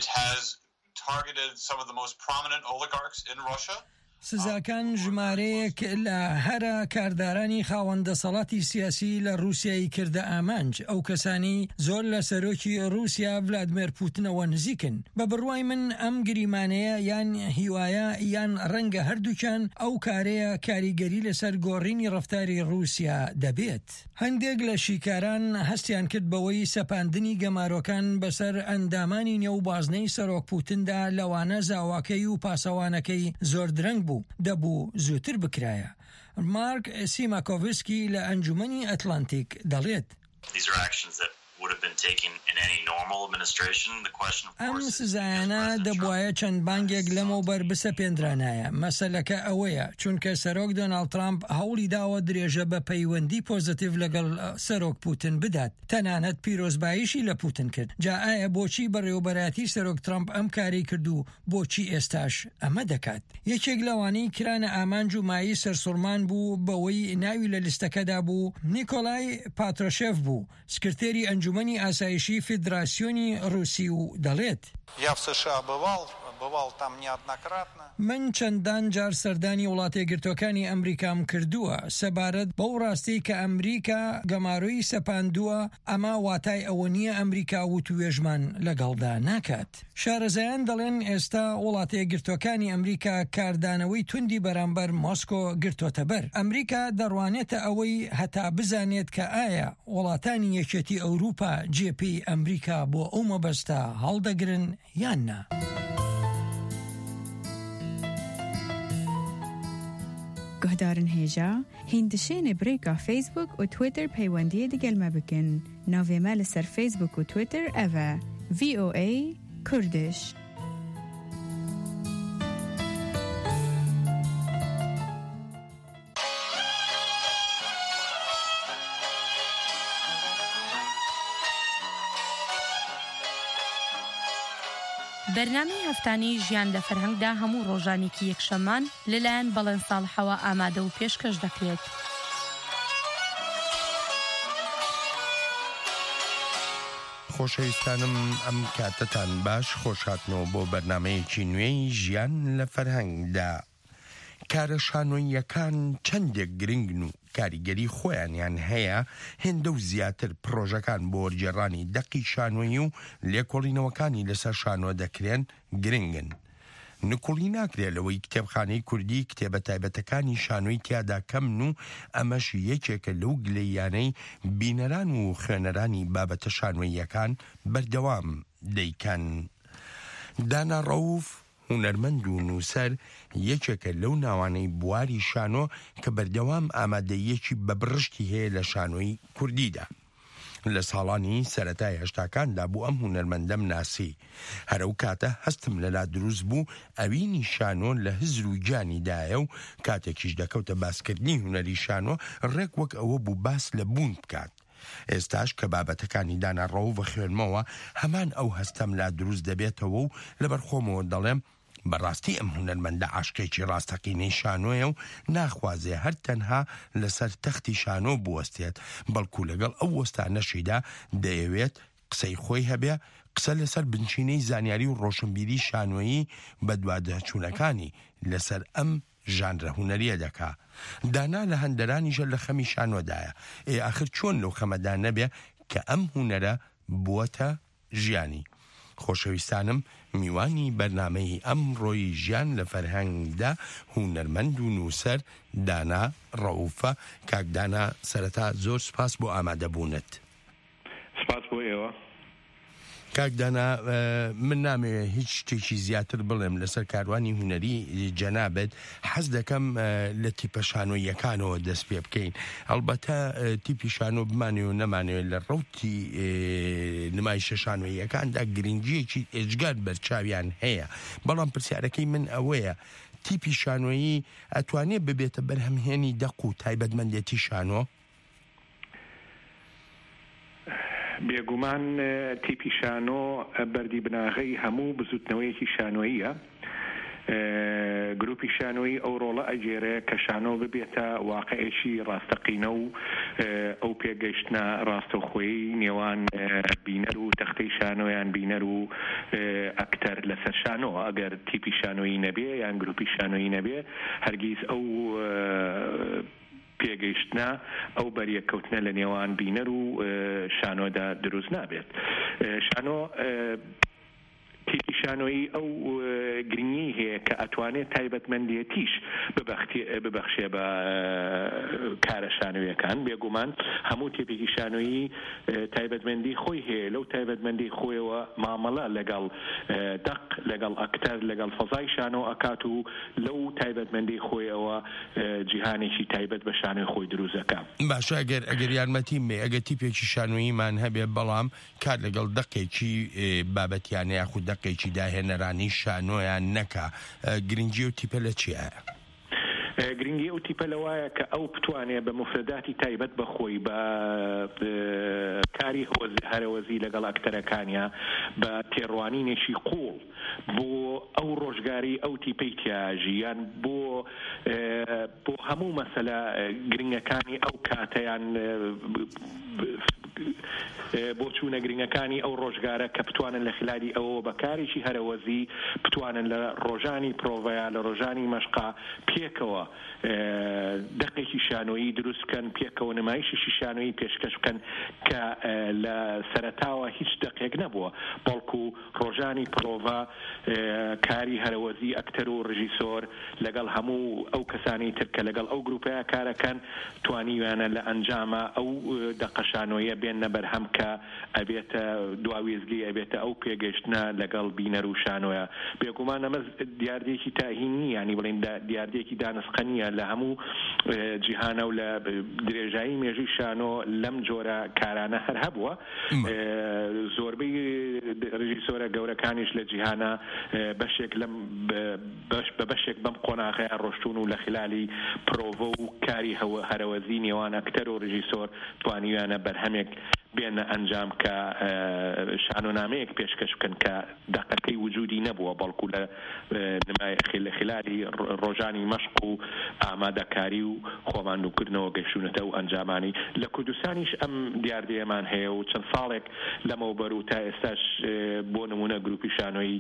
سزاکان ژمارەیەک لە هەرە کاردارانی خاوەندە سەڵاتی سیاسی لە رووسیایی کردە ئامانج ئەو کەسانی زۆر لە سەرۆکی رووسیا ڤلادیمیر پوتنەوە نزیکن. بە بڕوای من ئەم گریمانەیە یان هیوایە یان ڕەنگە هەردووکیان ئەو کارەیە کاریگەری لەسەر گۆڕینی ڕەفتاری رووسیا دەبێت. هەندێک لە شیکاران هەستیان کرد بەوەی سەپاندنی گەمارۆکان بەسەر ئەندامانی نێو بازنەی سەرۆک پوتندا لەوانە زاواکەی و پاسەوانەکەی زۆر درەنگ بوو دەبوو زووتر بکرایە. مارک سیماکۆڤسکی لە ئەنجومەنی ئەتلانتیک دەڵێت ئەم سزایانە دەبوایە چەند بانگێک لەمەوبەر بسەپێنرانایە. مەسەلەکە ئەوەیە چونکە سەرۆک دۆناڵد ترامپ هەوڵی داوە درێژە بە پەیوەندی پۆزتیڤ لەگەڵ سەرۆک پوتن بدات تەنانەت پیرۆزباییشی لە پوتن کرد. جا ئایا بۆچی بەڕێوەبەراتی سەرۆک ترامپ ئەم کاری کرد و بۆچی ئێستاش ئەمە دەکات؟ یەکێک لەوانەی کرانە ئامانج و مایی سەرسوڕمان بوو بەوەی ناوی لە لیستەکەدا بوو نیکۆلای پاترۆشێف بوو سکرتێری ئەنجومەنی ئاسایشی فیدراسیۆنی رووسی و دەڵێت من چەندان جار سەردانی وڵاتە یەکگرتووەکانی ئەمریکام کردووە سەبارەت بەو ڕاستی کە ئەمریکا گەمارۆی سەپاندووە ئەما واتای ئەوە نییە ئەمریکا وتوێژمان لەگەڵدا ناکات. شارەزایان دەڵێن ئێستا وڵاتە یەکگرتووەکانی ئەمریکا کاردانەوەی توندی بەرامبەر مۆسکۆ گرتوۆتە بەر. ئەمریکا دەڕوانێتە ئەوەی هەتا بزانێت کە ئایا وڵاتانی یەکێتی ئەوروپا جێپی ئەمریکا بۆ ئەو مەبەستە هەڵدەگرن یان نا. گهدارن هێژا هیندشێنێ برێکا فیسبوک و تویتر پەیوەندیە دیگەلمە بکن. ناوێمە لەسەر فیسبوک و تویتر ئەڤە VOA کوردش. بەرنامەی هەفتانەی ژیان لە فەرهەنگدا هەموو ڕۆژانێکی یەکشەممان لەلایەن بەڵێن ساڵحەوە ئامادە و پێشکەش دەکرێت. خۆشەویستانم ئەم کاتتان باش خۆشهاتنەوە بۆ بەرنامەیەکی نوێی ژیان لە فەرهەنگدا. کارە شانۆییەکان چەندێک گرنگن و کاریگەری خۆیانیان هەیە هێندە و زیاتر پرۆژەکان بۆ وەرگێڕانی دەقی شانۆیی و لێکۆڵینەوەکانی لەسەر شانۆ دەکرێن گرنگن. نکوڵی ناکرێت لەوەی کتێبخانەی کوردی کتێبە تایبەتەکانی شانۆی تیادا کەمن و ئەمەش یەکێکە لەو گلەیانەی بینەران و خوێنەرانی بابەتە شانۆییەکان بەردەوام دەیکەن. دانا ڕەوف هونەرمەند و نووسەر یەکێکە لەو ناوانەی بواری شانۆ کە بەردەوام ئامادەیەکی بەبڕشتی هەیە لە شانۆی کوردیدا. لە ساڵانی سەرەتای هەشتاکاندا بوو ئەم هونەرمەندەم ناسی. هەرەو کاتە هەستم لەلا دروست بوو ئەوینی شانۆ لە هزر و جانیدایە و کاتێکیش دەکەوتە باسکردنی هونەری شانۆ ڕێک وەک ئەوە بوو باس لە بوون بکات. ئێستاش کە بابەتەکانی دانا ڕەوف بە خوێنمەوە هەمان ئەو هەستەم لا دروست دەبێتەوە و لەبەرخۆمەوە دەڵێم بەڕاستی ئەم هونەرمەندە عاشقێکی ڕاستەقینەی شانۆیە و ناخوازێ هەر تەنها لەسەر تەختی شانۆ بوەستێت بەڵکو لەگەڵ ئەو وەستانەشیدا دەیەوێت قسەی خۆی هەبێ قسە لەسەر بنچینەی زانیاری و ڕۆشنبیری شانۆیی بە دوادەچوونەکانی لەسەر ئەم ژانرە هونەریە دەکا. دانا لە هەندەرانیشە لە خەمی شانۆدایە. ئاخر چۆن لەو خەمەدا نەبێ کە ئەم هونەرە بووەتە ژیانی. خۆشەویستانم میوانی بەرنامەی ئەمڕۆی ژیان لە فەرهەنگدا هونەرمەند و نووسەر دانا ڕەوفە. کاک دانا، سەرەتا زۆر سپاس بۆ ئامادەبوونت. سپاس بۆ ئێوە. کاک دانا، من نامەوێت هیچ شتێکی زیاتر بڵێم لەسەر کاروانی هونەری جەنابەت. حەز دەکەم لە تیپە شانۆیەکانەوە دەست پێ بکەین. ئەلبەتە تیپی شانۆ بمانێ و نەمانێت لە ڕەوتی نمایشە شانۆیەکاندا گرنگیەکی ئێجگار بەرچاویان هەیە، بەڵام پرسیارەکەی من ئەوەیە تیپی شانۆیی ئەتوانێت ببێتە بەرهەمهێنی دەق و تایبەتمەندێتی شانۆ؟ بێگومان تیپی شانۆ بەردی بناغەی هەموو بزوتنەوەیەکی شانۆییە. گروپی شانۆیی ئەو ڕۆڵە ئەجێرێ کە شانۆ ببێتە واقعێکی ڕاستەقینە و ئەو پێگەیشتنە ڕاستەوخۆیی نێوان بینەر و تەختەی شانۆیان بینەر و ئەکتەر لەسەر شانۆ. ئەگەر تیپی شانۆیی نەبێ یان گروپی شانۆیی نەبێ هەرگیز ئەو پێگەیشتنە ئەو بەریەکەوتنە لە نێوان بینەر و شانۆدا دروست نابێت. شانۆ تیپی شانۆیی ئەو گرنگی هەیە کە ئەتوانێت تایبەتمەندێتیش ببەخشێ بە کارە شانۆیەکان. بێگومان هەموو تیپێکی شانۆیی تایبەتمەندی خۆی هەیە، لەو تایبەتمەندی خۆیەوە مامەڵە لەگەڵ دەق، لەگەڵ ئەکتەر، لەگەڵ فەزای شانۆ ئەکات و لەو تایبەتمەندی خۆیەوە جیهانێکی تایبەت بە شانۆی خۆی دروستەکە. باشە، ئەگەر یارمەتیم بێ، ئەگەر تیپێکی شانۆییمان هەبێ بەڵام کار لەگەڵ دەقێکی بابەتیانە یاخود دەقێکی داهێنەرانی شانۆیان نەکا، گرنگی و تیپە لە چیە؟ گرنگی ئەو تیپە لەوایە کە ئەو بتوانێت بە مفرداتی تایبەت بەخۆی بە کاری هەرەوەزی لەگەڵ ئەکتەرەکانیە بە تێڕوانینێکی قوڵ بۆ ئەو ڕۆژگاری ئەو تیپەی تیاژی یان بۆ هەموو مەسەلە گرنگەکانی ئەو کاتەیان بۆ چوونە گرنگەکانی ئەو ڕۆژگارە کە بتوانن لە خلالی ئەوە بەکارێکی هەرەوەزی بتوانن لە ڕۆژانی پرۆڤەیە لە ڕۆژانی مەشقا پێکەوە دەقێکی شانۆیی دروستکەن، پێکەوە نمایشی شانۆیی پێشکەش بکەن کە لە سەرەتاوە هیچ دەقێک نەبووە، بەڵکو ڕۆژانی پرۆڤە کاری هەرەوەزی ئەکتەر و ڕژیسۆر لەگەڵ هەموو ئەو کەسانی تر کە لەگەڵ ئەو گروپەیە کارەکەن توانیویانە لە ئەنجامە ئەو دەقە شانۆیە بێنە بەرهەم کە ئەبێتە دواوێزگی، ئەبێتە ئو پێگەشتنە لەگەڵ بینەر و شانۆیە. بێگومان ئەمە دیاردێکی تاهینی ینی بڵین دیاردێکی دانسقەنیە لە هەموو جیهانە و لە درێژایی مێژوی شانۆ لەم جۆرە کارانە هەر هەبووە. زۆربەی ڕژیسۆرە گەورەکانیش لە جیهانە بەشێک لەم بە بەشێک بەم قۆناغەیە ڕۆشتون و لە خلالی پرۆڤە و کاری هەرەوەزی نێوان ئەکتەر و ڕژیسۆر توانیویانە بەرهەمێک بێنە ئەنجام کە شانۆنامەیەک پێشکەش بکەن کە دەقەکەی وجودی نەبووە، بەڵکو لە لە خلالی ڕۆژانی مەشق و ئامادەکاری و خۆماندووکردنەوە گەیشتونەتە و ئەنجامانی. لە کوردستانیش ئەم دیاردەیەمان هەیە و چەند ساڵێک لەمەوبەر و تا ئێستاش بۆ نمونە گروپی شانۆیی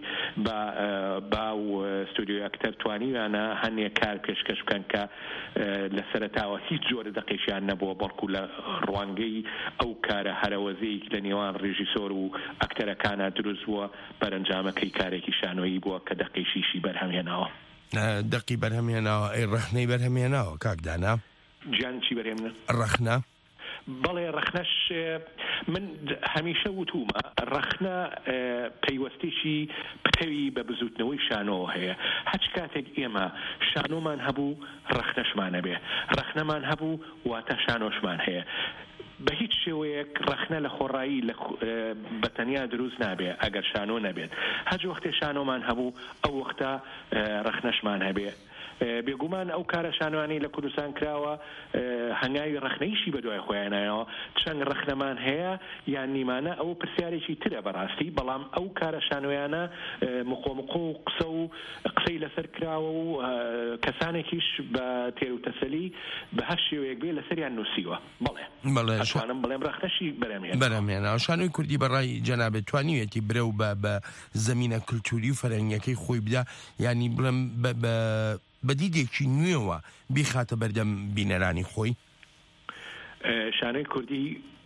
با و ستودیۆی ئەکتەر توانیویانە هەنێک کار پێشکەش بکەن کە لە سەرەتاوە هیچ جۆرە دەقێکیان نەبووە، بەڵکو لە ڕوانگەی ئەو کارە هەرەوەزەیەک لە نێوان ڕێژیسۆر و ئەکتەرەکانە دروست بووە، بەرەنجامەکەی کارێکی شانۆیی بووە کە دەقێکیشی بەرهەمهێناوە. دەقی بەرهەمهێناوە، ئەی ڕەخنەی بەرهەمهێناوە کاک دانا؟ گیان چی بەرهێمنە؟ ڕەخنە؟ بەڵێ ڕەخنەش من هەمیشە وتومە ڕەخنە پەیوەستێکی پتەوی بە بزوتنەوەی شانۆ هەیە. هەچ کاتێک ئێمە شانۆمان هەبوو ڕەخنەشمان هەبێ، ڕەخنەمان هەبوو واتە شانۆشمان هەیە. بە هیچ شێوەیەک ڕەخنە لە خۆڕایی بەتەنیا دروست نابێ ئەگەر شانۆ نەبێت. هەج وەختێ شانۆمان هەبوو ئەو وەختە ڕەخنەشمان هەبێ. بێگومان ئەو کارە شانوانی لە کوردستان کراوە هەنگاوی ڕەخنەیشی بەدوای خۆیانایەوە چەند ڕەخنەمان هەیە یان نیمانە ئەو پرسیارێکی ترە بەڕاستی، بەڵام ئەو کارە شانویانە مقۆمقۆ و قسەی لەسەر کراوە و کەسانێکیش بە تێر و تەسەلی بە هەر شێوەیەک بێ لەسەریان نووسیوە. بەڵێ ئەتوانم بڵێم ڕەخنەشی بەرهەمهێنا. شانۆی کوردی بەڕای جەنابێت توانیوێتی برە و بە زەمینە کلتوری و فەرهەنگیەکەی خۆی بدا، ینی بڵێم بە دیدێکی نوێوە بیخاتە بەردەم بینەرانی خۆی؟ شانۆی کوردی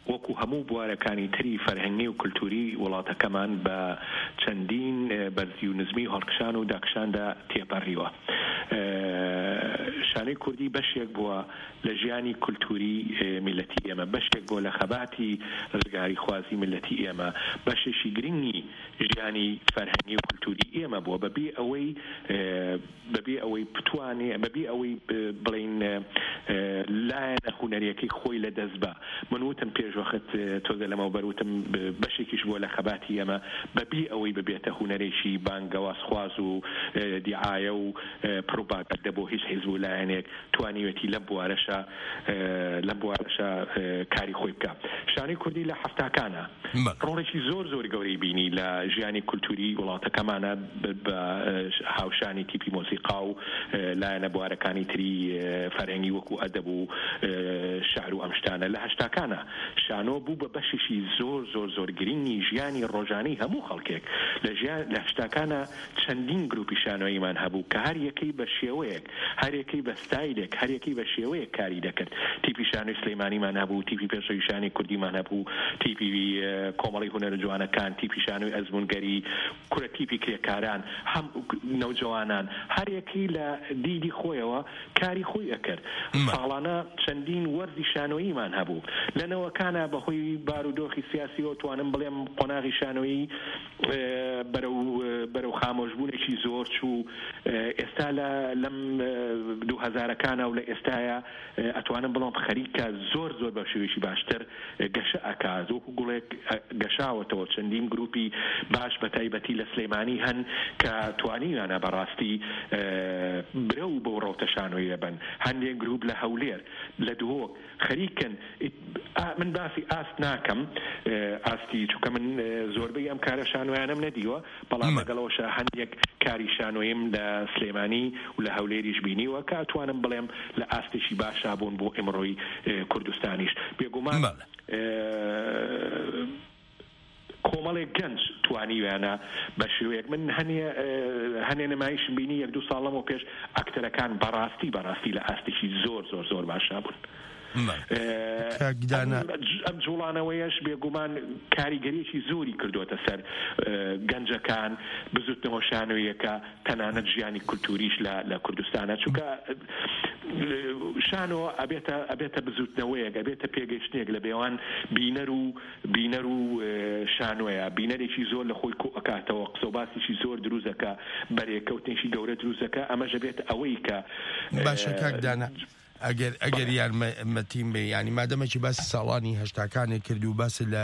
وەکو هەموو بوارەکانی تری فەرهەنگی و کولتوری وڵاتەکەمان بە چەندین بەرزی و نزمی هەڵکشان و داکشاندا تێپەڕیوە. شانۆی کوردی بەشێک بووە لە ژیانی کولتوری میلەتی ئێمە، بەشێک بووە لە خەباتی ڕزگاری خوازی میلەتی ئێمە، بەشێکی گرنگی ژیانی فەرهەنگی و کولتوری ئێمە بووە، بەبێ ئەوەی بتوانێ، بەبێ ئەوەی بڵین لایەنە هونەریەکەی خۆی لە دەست بە. من وتم پێشوەخت تۆزە لەمە بەروتم بەشێکیش بووە لە خەباتی ئێمە، بەبێ ئەوەی ببێتە هونەرێکی بانگەوازخواز و دیعایە و پروپاگاندا بۆ هیچ حیزب و لایەنێک توانیوێتی لەم بوارەشە کاری خۆی بکە. شانۆی کوردی لە هەفتاکانە ڕۆڵێکی زۆر گەورەی بینی لە ژیانی کولتوری وڵاتەکەمانە بە هاوشانی تیپی مۆسیقا و لایەنە بوارەکانی تری فەرهەنگی وەکو ئەدەب و شعر و ئەم شتانە. لە هەشتاکانە شانۆ بوو بە بەشێکی زۆر گرنگی ژیانی ڕۆژانەی هەموو خەڵکێک. لە هەشتاکانە چەندین گروپی شانۆییمان هەبوو کە هەر یەکەی بە شێوەیەک، هەر یەکەی بە ستایلێک، هەر یەکەی بە شێوەیەک کاری دەکرد. تیپی شانۆی سلەیمانیمان هەبوو، تیپی پێشەویشانی کوردیمان هەبوو، تیپی کۆمەڵی هونەرە جوانەکان، تیپی شانۆی ئەزمونگەری، کورە تیپی کرێکاران، هەم نەوجەوانان، هەر یەکەی لە دیدی خۆیەوە کاری خۆی ئەکرد. ساڵانە چەندین وەرزی شانۆییمان هەبوو. لەنەوەکانە بەهۆی بارودۆخی سیاسیەوە توانم بڵێم قۆناغی شانۆیی بەرەو خامۆشبوونێکی زۆر چوو. ئێستا لەم 2000ەکانە و لە ئێستاە ئەتوانم بڵام خەریکە زۆر بە شێوەیەکی باشتر گەشە ئەکات، وەکو گوڵێک گەشاوەتەوە. چەندین گروپی باش بە تایبەتی لە سلەیمانی هەن کە توانیوانە بەڕاستی برە و بۆ ڕەوتە شانۆیە بن. هەندێک گروپ لە هەولێر، لە دووەک خەریکن. من باسی ئاست ناکەم، ئاستی چونکە من زۆربەی ئەم کارە شانۆیانم نەدیوە، بەڵام لەگەڵەوەشە هەندێک کاری شانۆیم لە سلێمانی و لە هەولێریش بینیوە کە ئەتوانم بڵێم لە ئاستێکی باشا بوون بۆ ئێمڕۆی کوردستانیش. بێگومان کۆمەڵێک گەنج توانیوانە بە شێوەیەک. من هەنێ نمایشم بینی 1-2 ساڵ لەمەوە پێش ئەکتەرەکان بەڕاستی لە ئاستێکی زۆر باشا بوون. ئەم جوڵانەوەیەش بێگومان کاریگەریەکی زۆری کردوتە سەر گەنجەکان بزوتنەوە شانۆیەکە، تەنانەت ژیانی کولتوریش لە کوردستانە. چونکە شانۆ ئەبێتە بزوتنەوەیەک، ئەبێتە پێگەشتنێک لە بێوان بینەر و شانۆیە. بینەرێکی زۆر لە خۆی کۆ ئەکاتەوە، قسەباسیشی زۆر دروزەکە، بەرێکەوتێکی گەورە دروزەکە. ئەمەش بێت ئەوەی کە باشە کاکدانە ئەگەر یارمەتیم بێ، ینی مادەمەکی باسی ساڵانی هەشتاکانێک کرد و باسی لە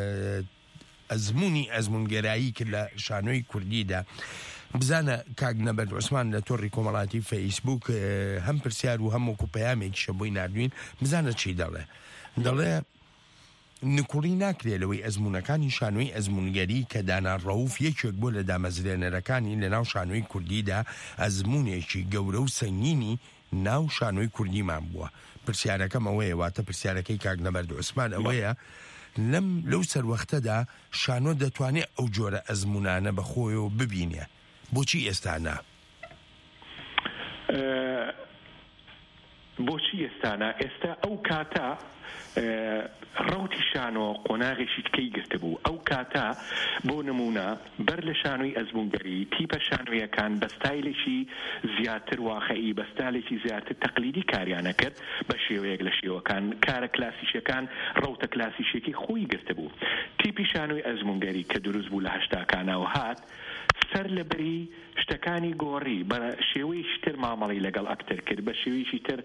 ئەزمونگەرایی کرد لە شانۆی کوردیدا. بزانە کاک نەبەرد عوسمان لە تۆڕی کۆمەڵاتی فەیسبوک هەم پرسیار و هەم وەکو پەیامێکی شەبووی نردوین. بزانە چی دەڵێ نکوڵی ناکرێلەوەی ئەزمونەکانی شانۆی ئەزمونگەری کە دانا ڕەوف یەکێک بۆ لە دامەزرێنەرەکانی لە ناو شانۆی کوردیدا ئەزمونێکی گەورە و سەنگینی ناو شانۆی کوردیمان بووە. پرسیارەکەم ئەوەیە، واتە پرسیارەکەی کاک نەبەرد عوسمان ئەوەیە، لەو سەروەختەدا شانۆ دەتوانێت ئەو جۆرە ئەزمونانە بەخۆی و ببینێ، بۆچی ئێستانە؟ بۆچی ئێستانە؟ ئێستا ئەو کاتە ڕەوتی شانۆ قۆناغێکی تکەی گرتە بوو. ئەو کاتە بۆ نمونە بەر لە شانۆی ئەزمونگەری تیپە شانۆیەکان بە ستایلێکی زیاتر واقعی، بە ستایلێکی زیاتر تەقلیدی کاریانە کرد بە شێوەیەک لە شێوەکان. کارە کلاسیشەکان ڕەوتە کلاسیشێکی خۆی گرتە بوو. تیپی شانۆی ئەزمونگەری کە دروست بوو لە هەشتاکانەوە هات سەر لەبەری شتەکانی گۆڕی، بە شێوەیەکی تر مامەڵی لەگەڵ ئەکتەر کرد، بە شێوەیەکی تر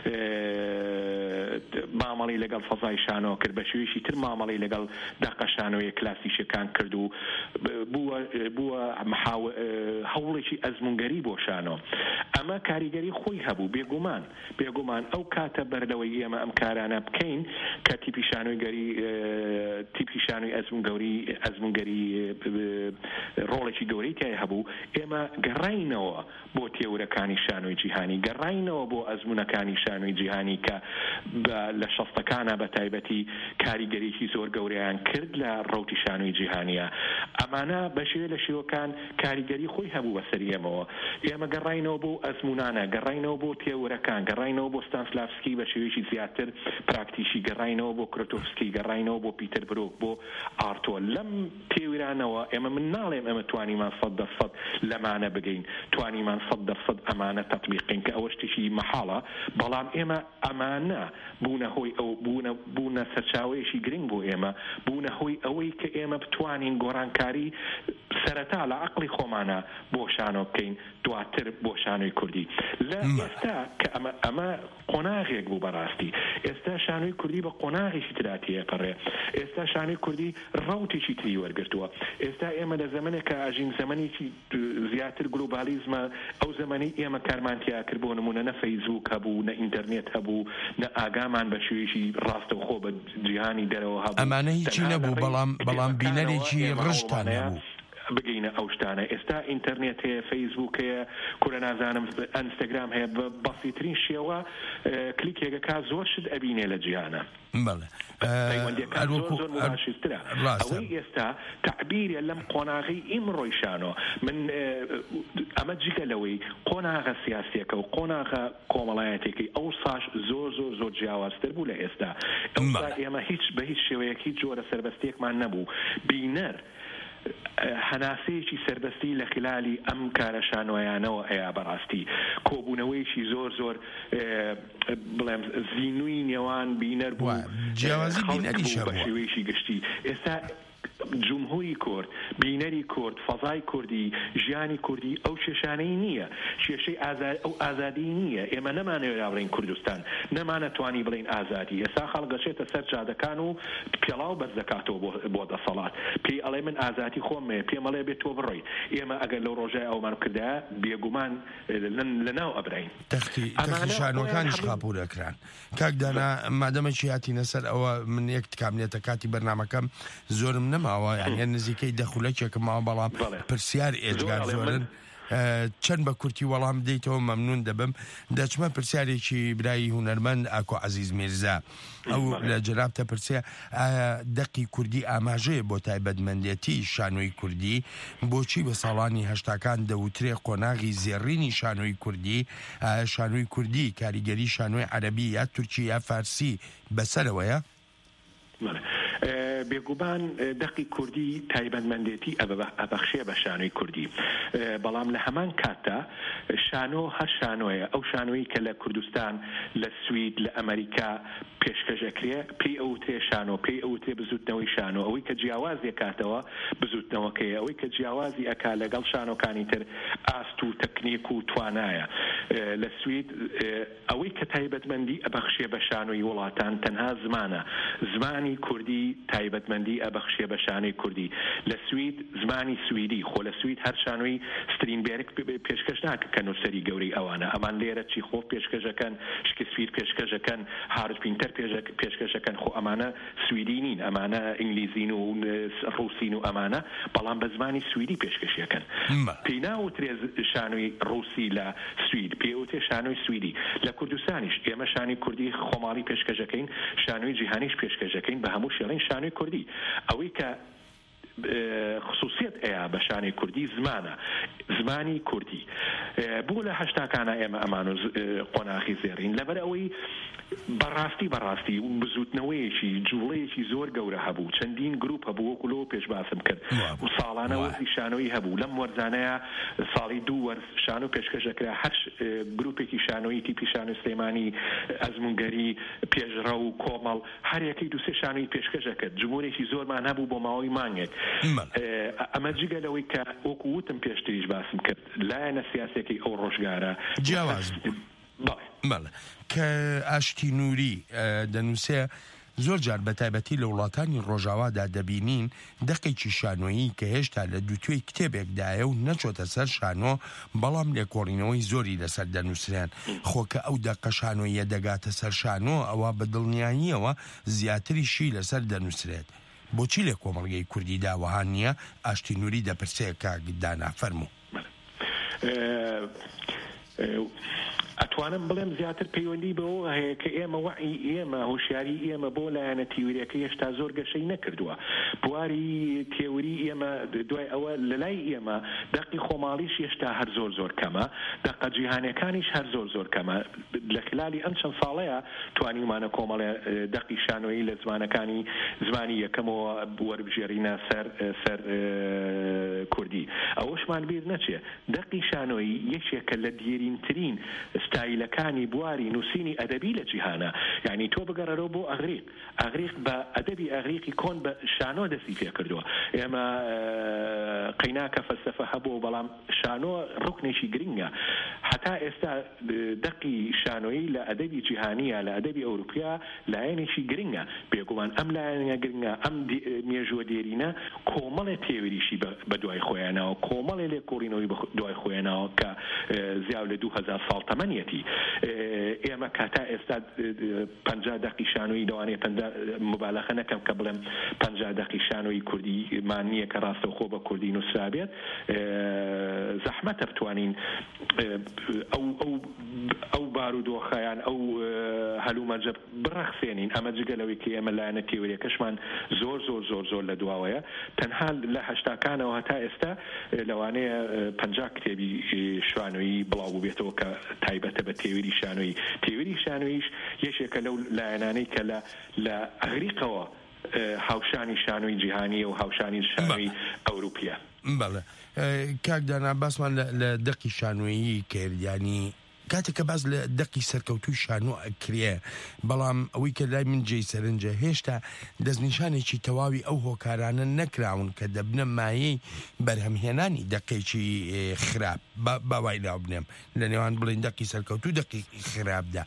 مامەڵی لەگەڵ فەزای شانۆ کرد، بە شێوەیەکی تر مامەڵی لەگەڵ داقە شانۆیە کلاسیشەکان کرد و بووە هەوڵێکی ئەزمونگەری بۆ شانۆ. ئەمە کاریگەری خۆی هەبوو. بێگومان ئەو کاتە بەردەوەی ئێمە ئەم کارانە بکەین کە تیپی شانۆی ئەزمونگەری ڕۆڵێکی گەورەی تای هەبوو. ئێمە گەڕاینەوە بۆ تێورەکانی شانۆی جیهانی، گەڕاینەوە بۆ ئەزمونەکانی شانۆی جیهانی کە لە شەستەکانە بە تایبەتی کاریگەریی زۆر گەورەیان کرد لە ڕەوتی شانۆی جیهانیە. ئەمانە بە شێوە لە شێوەکان کاریگەری خۆی هەبوو بەسەری ئێمەوە. ئێمە گەڕاینەوە بۆ ئەزمونانە، گەڕاینەوە بۆ تێورەکان، گەڕاینەوە بۆ ستانسلافسکی بە شێوەیەکی زیاتر پراکتیشی، گەڕاینەوە بۆ کرۆتۆفسکی، گەڕاینەوە بۆ پیتەر برۆک، بۆ ئارتۆ. لەم تێورانەوە ئێمە من ناڵێم ئەمە توانیمان 100% لەمانە بگەین، توانیمان 100% ئەمانە تەطبیقین کە ئەوە شتێکی مەحاڵە، بەڵام ئێمە ئەمانە بوونە هۆی ئەو بوونە سەرچاوەیەکی گرنگ بۆ ئێمە، بوونە هۆی ئەوەی کە ئێمە بتوانین گۆڕانکاری سەرەتا لە عەقڵی خۆمانە بۆ شانۆ بکەین، دواتر بۆ شانۆی کوردی. لە ئێستا کە ئەمە قۆناغێک بوو بەڕاستی، ئێستا شانۆی کوردی بە قۆناغێکی تراتی ئەپەڕێ، ئێستا شانۆی کوردی ڕەوتێکی تری وەرگرتووە. ئێستا ئێمە لە زەمانێک کە ئاژین زەمانێکی زیاتر گلۆبالیزمە، ئەو زەمانی ئێمە کارمانتیا کرد بۆ نمونە نە فەیسبوک هەبوو، نە ئینتەرنێت هەبوو، نە ئاگامان بە شێوەیەکی ڕاستەوخۆ بە جیهانی دەرەوە هەبوو. ئەمانە هیچی نەبوو، بەڵام بینەرێکی ڕشتان هەبوو. بگەینە ئەو شتانە. ئێستا ئینتەرنێت هەیە، فەیسبوک هەیە، کورە نازانم ئەنستەگرام هەیە، بە بەسیترین شێوە کلیکێکەکە زۆر شت ئەبینێ لە جیهانە. بەڵێ پەیوەندیەکان زۆر مباشرترە. ئەوەی ئێستا تعبیرە لەم قۆناغی ئیمڕۆی شانۆ. من ئەمە جگە لەوەی قۆناغە سیاسیەکە و قۆناغە کۆمەڵایەتێکی ئەو ساش زۆر جیاوازتر بوو لە ئێستا. ئەوسا ئێمە بە هیچ شێوەیەکی جۆرە سەربەستێکمان نەبوو. بینەر هەناسەیەکی سەربەستی لە خلالی ئەم کارە شانۆیانەوە ئەیە بەڕاستی کۆبوونەوەیکی زۆر بڵێم زینووی نێوان بینەر بوو، جیاوازی بینەریش بە شێوەیەکی گشتی. ئێستا جمهوری کورد، بینەری کورد، فەزای کوردی، ژیانی کوردی ئەو کێشانەی نییە، کێشەی ئەو ئازادی نییە. ئێمە نەمانەوێت بڵین کوردستان، نەمانەتوانی بڵین ئازادی. ئێستا خەڵگەشێتە سەر جادەکان و پێڵاو بەرز دەکاتەوە بۆ دەسەڵات، پێی ئەڵێ من ئازادی خۆمێ، پێم ئەڵێ بێت تۆ بڕۆی. ئێمە ئەگەر لەو ڕۆژای ئەومان کردایە بێگومان لەناو ئەبراین. تەختی شانۆکانیش خاپوور دەکران. کاک دانا، مادەمەکی هاتینە سەر ئەوە، من یەک کاملێتە کاتی بەرنامەکەم زۆرم نەماوە، یعنی نزیکەی دەخولەکێکم ماوە، بەڵام پرسیار ئێجگار زۆرن. چەند بە کورتی وەڵام بدەیتەوە مەمنون دەبم. دەچمە پرسیارێکی برایی هونەرمەند ئاکۆ عەزیز میرزا، ئەو لە جەنابتە پرسیە دەقی کوردی ئاماژەیە بۆ تایبەتمەندێتی شانۆی کوردی، بۆچی بە ساڵانی هەشتاکان دەوترێ قۆناغی زێڕینی شانۆی کوردی، شانۆی کوردی کاریگەری شانۆی عەرەبی یا تورکی یا فارسی بەسەرەوەیە؟ بێگومان دەقی کوردی تایبەتمەندێتی ئەبەخشێ بە شانۆی کوردی، بەڵام لە هەمان کاتە شانۆ هەر شانۆیە. ئەو شانۆیی کە لە کوردستان، لە سوید، لە ئەمریکا پێشکەشەکرێ پێی ئەوتێ شانۆ، پێی ئەوتێ بزوتنەوەی شانۆ. ئەوەی کە جیاوازی کاتەوە بزوتنەوەکەیە، ئەوەی کە جیاوازی ئەکا لەگەڵ شانۆکانی تر ئاست و تەکنیک و توانایە. لە سوید ئەوەی کە تایبەتمەندی ئەبەخشێ بە شانۆی وڵاتان تەنها زمانە، زمانی کوردی تایبەتمەندی ئەبەخشێ بە شانۆی کوردی. لە سوید زمانی سویدی، خۆ لە سوید هەر شانۆی سترینبێرگ پێشکەش ناکە کە نووسەری گەورەی ئەوانە. ئەمان لێرە چیخۆف پێشکەشەکەن، شکسپیر پێشکەشەکەن، هارد پینتەر پێشکەشەکەن. خۆ ئەمانە سویدی نین، ئەمانە ئینگلیزین و ڕوسین و ئەمانە، بەڵام بە زمانی سویدی پێشکەشیەکەن. پێی ناوترێ شانۆی ڕوسی لە سوید، پێوتێ شانۆی سویدی. لە کوردستانیش ئێمە شانی کوردی خۆماڵی پێشکەشەکەین، شانۆی جیهانیش پێشکەشەکەین، بە هەموو شێڵین شانۆی کوردی. ئەوەی کە خصوصیت ئەیە بە شانۆی کوردی زمانی کوردی. بۆ لە هەشتاکانە ئێمە ئەمان و قۆناغی زێڕین، لەبەر ئەوەی بەڕاستی بزوتنەوەیەکی جوڵەیەکی زۆر گەورە هەبوو. چەندین گروپ هەبوو، وەکو لەوە پێش باسم کرد، و ساڵانە وەرزی شانۆیی هەبوو. لەم وەرزانەیە ساڵی 2 وەرز شانۆ پێشکەشەکرا. هەر گروپێکی شانۆیی تیپی شانۆی سلێمانی، ئەزمونگەری، پێشڕە و کۆمەڵ، هەر یەکەی 2-3 شانۆی پێشکەشەکرد. جمهورێکی زۆرمان هەبوو بۆ ماوەی مانگێک. ئەمە جگە لەوەی کە وەکو وتم پێشتریش باسم کرد، لایەنە سیاسەکەی ئەو ڕۆژگارە جیاواز بەڵێ کە ئاشتی نووری دەنووسێ زۆر جار بە تایبەتی لە وڵاتانی ڕۆژاوادا دەبینین دەقێکی شانۆیی کە هێشتا لە دووتوێی کتێبێکدایە و نەچۆتە سەر شانۆ، بەڵام لێکۆڵینەوەی زۆری لەسەر دەنووسرێن. خۆکە ئەو دەقە شانۆیە دەگاتە سەر شانۆ، ئەوە بە دڵنیاییەوە زیاتریشی لەسەر دەنووسرێت. بۆچی لە کۆمەڵگەی کوردی داوەها نییە؟ ئاشتی نووری دەپرسێ کاک دانا، فەرموو. ئەتوانم بڵێم زیاتر پەیوەندی بەوە هەیە کە ئێمە وعی ئێمە هۆشیاری ئێمە بۆ لایەنە تیوریەکە هێشتا زۆر گەشەی نەکردووە. بواری تێوری ئێمە دوای ئەوە لە لای ئێمە دەقی خۆماڵیش هێشتا هەر زۆر کەمە، دەقە جیهانیەکانیش هەر زۆر کەمە. لە خلالی ئەم چەند ساڵەیە توانیمانە کۆمەڵێ دەقی شانۆیی لە زمانەکانی زمانی یەکەمەوە وەربژێڕینە سەر کوردی. ئەوەشمان بیر نەچێ دەقی شانۆیی یەکێکە لە دیرینترین ستایلەکانی بواری نووسینی ئەدەبی لە جیهانە. یعنی تۆ بگەڕەرەوە بۆ ئەغریق بە ئەدەبی ئەغریقی کۆن بە شانۆ دەستی پێ کردووە. ئێمە قەیناکە فەلسەفە هەبوو بەڵام شانۆ ڕوکنێکی گرنگە. هەتا ئێستا دەقی شانۆیی لە ئەدەبی جیهانیە لە ئەدەبی ئەوروپیا لایەنێکی گرنگە. بێگومان ئەم لایەنە گرنگە، ئەم مێژووە دێرینە کۆمەڵێ تێوریشی بە دوای خۆیانەوە، کۆمەڵێ لێکۆڵینەوەی بە دوای خۆیانەوە کە زیاو لە 2000 ساڵ تەمەنیەتی. ئێمە کاتا ئێستا 50 دەقی شانۆیی دەوانێت مبالغە نەکەم کە بڵێم 50 دەقی شانۆیی کوردیمان نییە کە ڕاستەوخۆ بە کوردی نووسرا بێت. زەحمەتە بتوانین ئەو بارودۆخەیان ئەو هەلومەرجە بڕەخسێنین. ئەمە جگەلەوەی کە ئێمە لایەنە تێوریەکەشمان زۆر لە دواوەیە. تەنها لە هەشتاکانەوە هەتا ئێستا لەوانەیە 50 کتێبی شانۆیی بڵاو بێتەوە کە تایبەتە بە تێوری شانۆیی. تێوری شانۆییش یەکێکە لەو لایەنانەی کە لە ئەغریقەوە هاوشانی شانۆی جیهانیە و هاوشانی شانۆی ئەوروپیە. بەڵێ کاکدانا باسمان لە دەقی شانۆیی کرد، ینی کاتێککە باز لە دەقی سەرکەوتوی شانۆ ئەکرێ، بەڵام ئەوەی کە لای من جێی سەرنجە هێشتا دەستنیشانێکی تەواوی ئەو هۆکارانە نەکراون کە دەبنە مایەی بەرهەمهێنانی دەقێکی خراپ. باوای لاو بنێم لە نێوان بڵین دەقی سەرکەوتو دەقی خراپدا.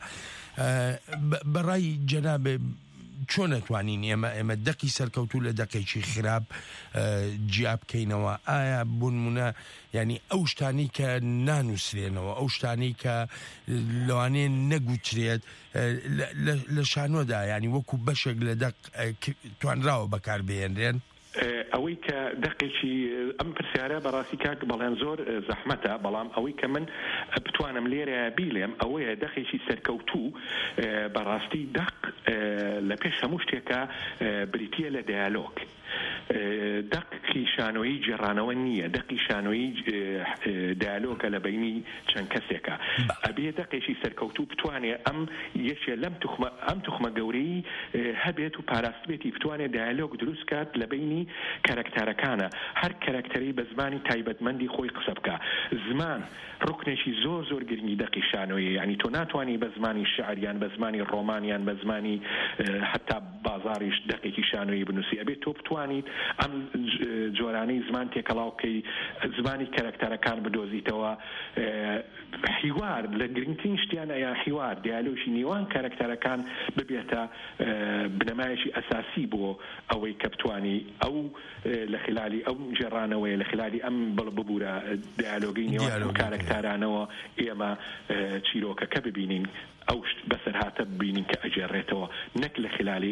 بەڕای جەنابێ چۆن نەتوانین ئێمە دەقی سەرکەوتو لە دەقێکی خراپ جیا بکەینەوە؟ ئایا بوونمونە ینی ئەو شتانی کە نانووسرێنەوە، ئەو شتانی کە لەوانێ نەگوترێت لە شانۆدا ینی وەکو بەشێک لە دەق توانراوە بەکاربهێنرێن؟ ئەوەی کە دەقێکی ئەم پرسیارە بەڕاستی کاک بەڵێن زۆر زەحمەتە، بەڵام ئەوەی کە من بتوانم لێرە بیڵێم ئەوەیە دەقێکی سەرکەوتوو بەڕاستی دەق لە پێش هەموو شتێکە بریتیە لە دایالۆگ. دەقی شانۆیی جێڕانەوە نییە، دەقی شانۆیی دایالۆگە لە بینی چەند کەسێکە. ئەبێ دەقێکی سەرکەوتوو بتوانێت ئەم یەکێ ئەم توخمە گەورەی هەبێت و پاراستبێتی بتوانێت دایالۆگ دروست کات لە بینی کەرەکتەرەکانە. هەر کەرەکتەری بە زمانی تایبەتمەندی خۆی قسە بکە. زمان ڕوکنێکی زۆر گرنگی دەقی شانۆیی، ینی تۆ ناتوانانی بە زمانی شعریان، بە زمانی ڕۆمانیان، بە زمانی حتا بازاریش دەقێکی شانۆیی بنووسی. ئەبێت تۆ بتوانیت ئەم جۆرانەی زمان تێکەڵاوکەی زمانی کەرەکتەرەکان بدۆزیتەوە. حیوار لە گرنگترین شتیانە یا حیوار دیالۆژی نێوان کەرەکتەرەکان ببێتە بنەمایشی ئەساسی بۆ ئەوەی کە بتوانی ئەو لە خلالی ئەو جێڕانەوەی لە خلالی ئەم ببوورە دیالۆگی نێوان کارەکتارانەوە ئێمە چیرۆکەکە ببینین، ئەو بەسەر هاتە ببینین کە ئەجێڕێتەوە، نەک لە خلالی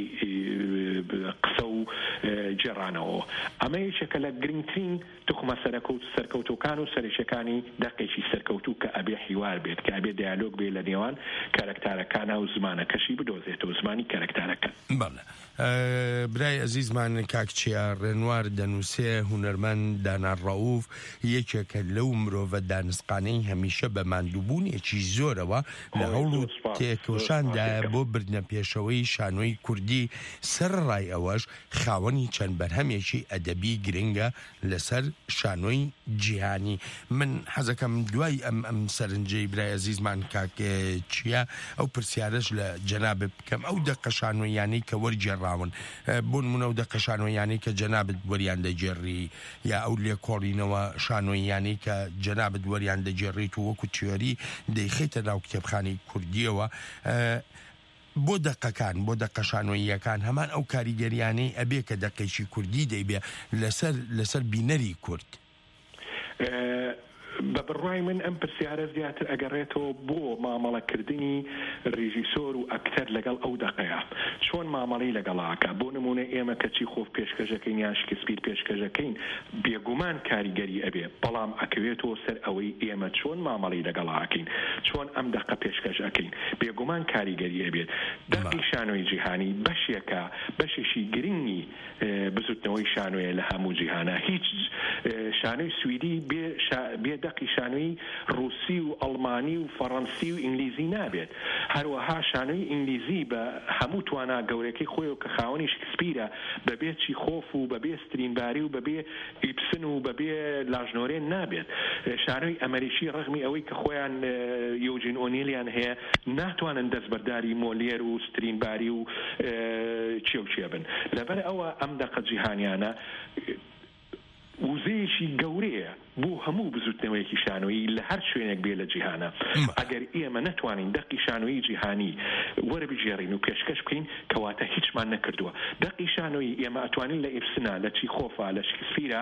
قسە و جێڕانەوە. ئەمە یەکێکە لە گرنگترین توخمە سەرکەوتوەکان و سەرێشەکانی دەقێکی سەرکەوتوو کە ئەبێ حیوار بێت، کە ئەبێ دیالۆگ بێت لە نێوان کارەکتارەکانە و زمانەکەشی بدۆزێتەوە، زمانی کارەکتارەکە. بەڵێ برای ئەزیزمان کاکچیا ڕێنوار دەنووسێ هونەرمەند دانا ڕەوف یەکێکە لەو مرۆڤە دانسقانەی هەمیشە بە ماندووبوونێکی زۆرەوە لە هەوڵ و تێکۆشاندایە بۆ بردنە پێشەوەی شانۆی کوردی. سەرڕای ئەوەش خاوەنی چەند بەرهەمێکی ئەدەبی گرنگە لەسەر شانۆی جیهانی. من حەزەکەم دوای ئەم سەرنجەی برای ئەزیزمان کاکچیا ئەو پرسیارەش لە جەنابێت بکەم. ئەو دەقە شانۆیانەی کە وەرجێڕاون بۆ نمونە ئەو دەقە شانۆیانەی کە جەنابێت وەریان دەجێڕی، یا ئەو لێکۆڵینەوە شانۆیانەی کە جەنابێت وەریان دەجێڕیت و وەکو تیۆری دەیخێتە ناو کتێبخانەی کوردیەوە، بۆ دەقەکان بۆ دەقە شانۆییەکان هەمان ئەو کاریگەریانەی ئەبێ کە دەقێکی کوردی دەیبێ لەسەر بینەری کورد. بە بڕای من ئەم پرسیارە زیاتر ئەگەڕێتەوە بۆ مامەڵەکردنی ڕیژیسۆر و ئەکتەر لەگەڵ ئەو دەقەیە چۆن مامەڵەی لەگەڵاکە بۆ نمونە ئێمە کەچی خۆف پێشکەشەکەین یان شکسپیر پێشکەشەکەین بێگومان کاریگەری ئەبێ بەڵام ئەکەوێتەوە سەر ئەوەی ئێمە چۆن مامەڵەی لەگەڵاکەین چۆن ئەم دەقە پێشکەش ئەکەین بێگومان کاریگەری ئەبێت دەقی شانۆی جیهانی بەشێکە بەشێکی گرنگی بزوتنەوەی شانۆیە لە هەموو جیهانە هیچ شانۆی سویدی بێ دەقی شانۆی رووسی و ئەڵمانی و فەڕەنسی و ئینگلیزی نابێت هەروەها شانۆی ئینگلیزی بە هەموو توانا گەورەکەی خۆی و کە خاوەنی شکسپیرە بەبێ چیخۆف و بەبێ سترینباری و بەبێ ئیبسن و بەبێ لاژنۆرێن نابێت شانۆی ئەمریکی ڕەغمی ئەوەی کە خۆیان یۆجین ئۆنیلیان هەیە ناتوانن دەستبەرداری مۆلێر و سترینباری و چێوچێ بن لەبەر ئەوە ئەم دەقە جیهانیانە وزەیەکی گەورەیە بۆ هەموو بزوتنەوەیەکی شانۆیی لە هەر شوێنێک بێ لە جیهانە ئەگەر ئێمە نەتوانین دەقی شانۆیی جیهانی وەرە بژێڕین و پێشکەش بکەین کەواتە هیچمان نەکردووە دەقی شانۆیی ئێمە ئەتوانین لە ئیبسنە لە چیخۆفە لە شکسپیرە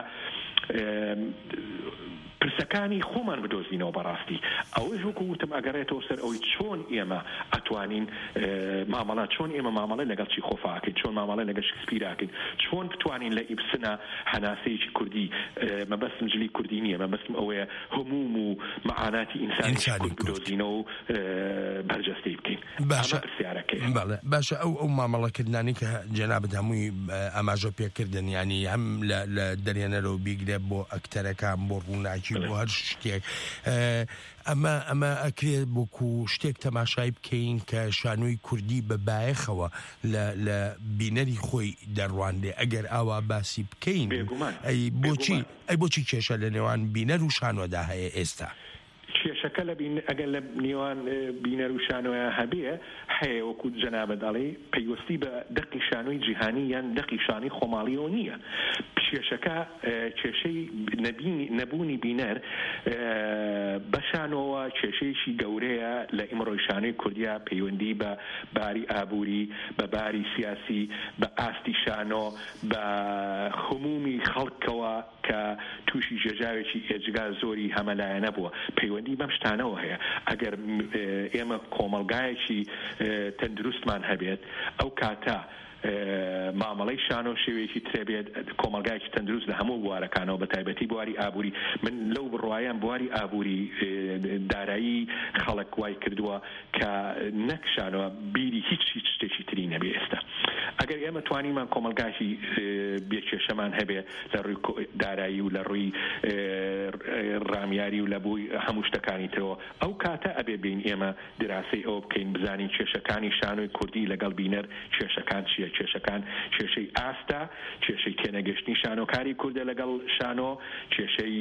پرسەکانی خۆمان بدۆزینەوە بەڕاستی ئەوەش وەکو وتم ئەگەڕێتەوە سەر ئەوەی چۆن ئێمە ئەتوانین مامەڵە چۆن ئێمە مامەڵە لەگەڵ چیخۆفاکەین چۆن مامەڵە لەگەڵ شکسپیراکەین چۆن بتوانین لە ئیبسنە هەناسەیەکی کوردی مەبەستم جلی کوردی نییە مەبەستم ئەوەیە هەموم و مەعاناتی ئینسانی بدۆزینەوە و بەرجەستەی بکەین باشە ئەو مامەڵەکردانی کە جەنابەت هەمووی ئاماژە پێکردن ینی هەم لە دەرێنەرەوە بیگرێت بۆ ئەکتەرەکان بۆ ڕووناکی بۆ هەر شتێک ئەمە ئەکرێت بۆکو شتێک تەماشای بکەین کە شانۆی کوردی بە بایەخەوە لە بینەری خۆی دەڕواندێ ئەگەر ئاوا باسی بکەین ئەی بۆچی کێشە لە نێوان بینەر و شانۆدا هەیە ئێستا کێشەکە لە ئەگەر لە نێوان بینەر و شانۆیە هەبێ هەیە وەکو جەنابەت دەڵێ پەیوەستی بە دەقی شانۆی جیهانی یان دەقی شانۆی خۆماڵیەوە نییە کێشەکە کێشەی نەبوونی بینەر بەشانەوە کێشەیەکی گەورەیە لە ئیمڕۆی شانۆی کوردیا پەیوەندی بە باری ئابووری بە باری سیاسی بە ئاستی شانۆ بە خمومی خەڵکەوە کە تووشی ژێژاوێکی ئێجگا زۆری هەمەلایە نەبووە پەیوەندی بەم شتانەوە هەیە ئەگەر ئێمە کۆمەڵگایەکی تەندروستمان هەبێت ئەو کاتە مامەڵەی شانۆ شێوەیەکی ترێبێت کۆمەلگایەکی تەندروست لە هەموو بوارەکانەوە بە تایبەتی بواری ئابووری من لەو بڕواایان بواری ئابووری دارایی خەڵک وای کردووە کە نەکشانەوە بیری هیچ شتێکی تری نەبێ ئێستا ئەگەر ئێمە توانیمان کۆمەلگاشی بێکێشەمان هەبێ لە ڕووی دارایی و لە ڕووی ڕامیاری و لە بووی هەموو شتەکانی ترەوە ئەو کاتە ئەبێ بین ئێمە دراسی ئەوە بکەین بزانین کێشەکانی شانۆی کوردی لەگەڵ بینەر کێشەکان چییە کێشەکان کێشەی ئاستا کێشەی تێنەگەشتنی شانۆکاری کوردە لەگەڵ شانۆ کێشەی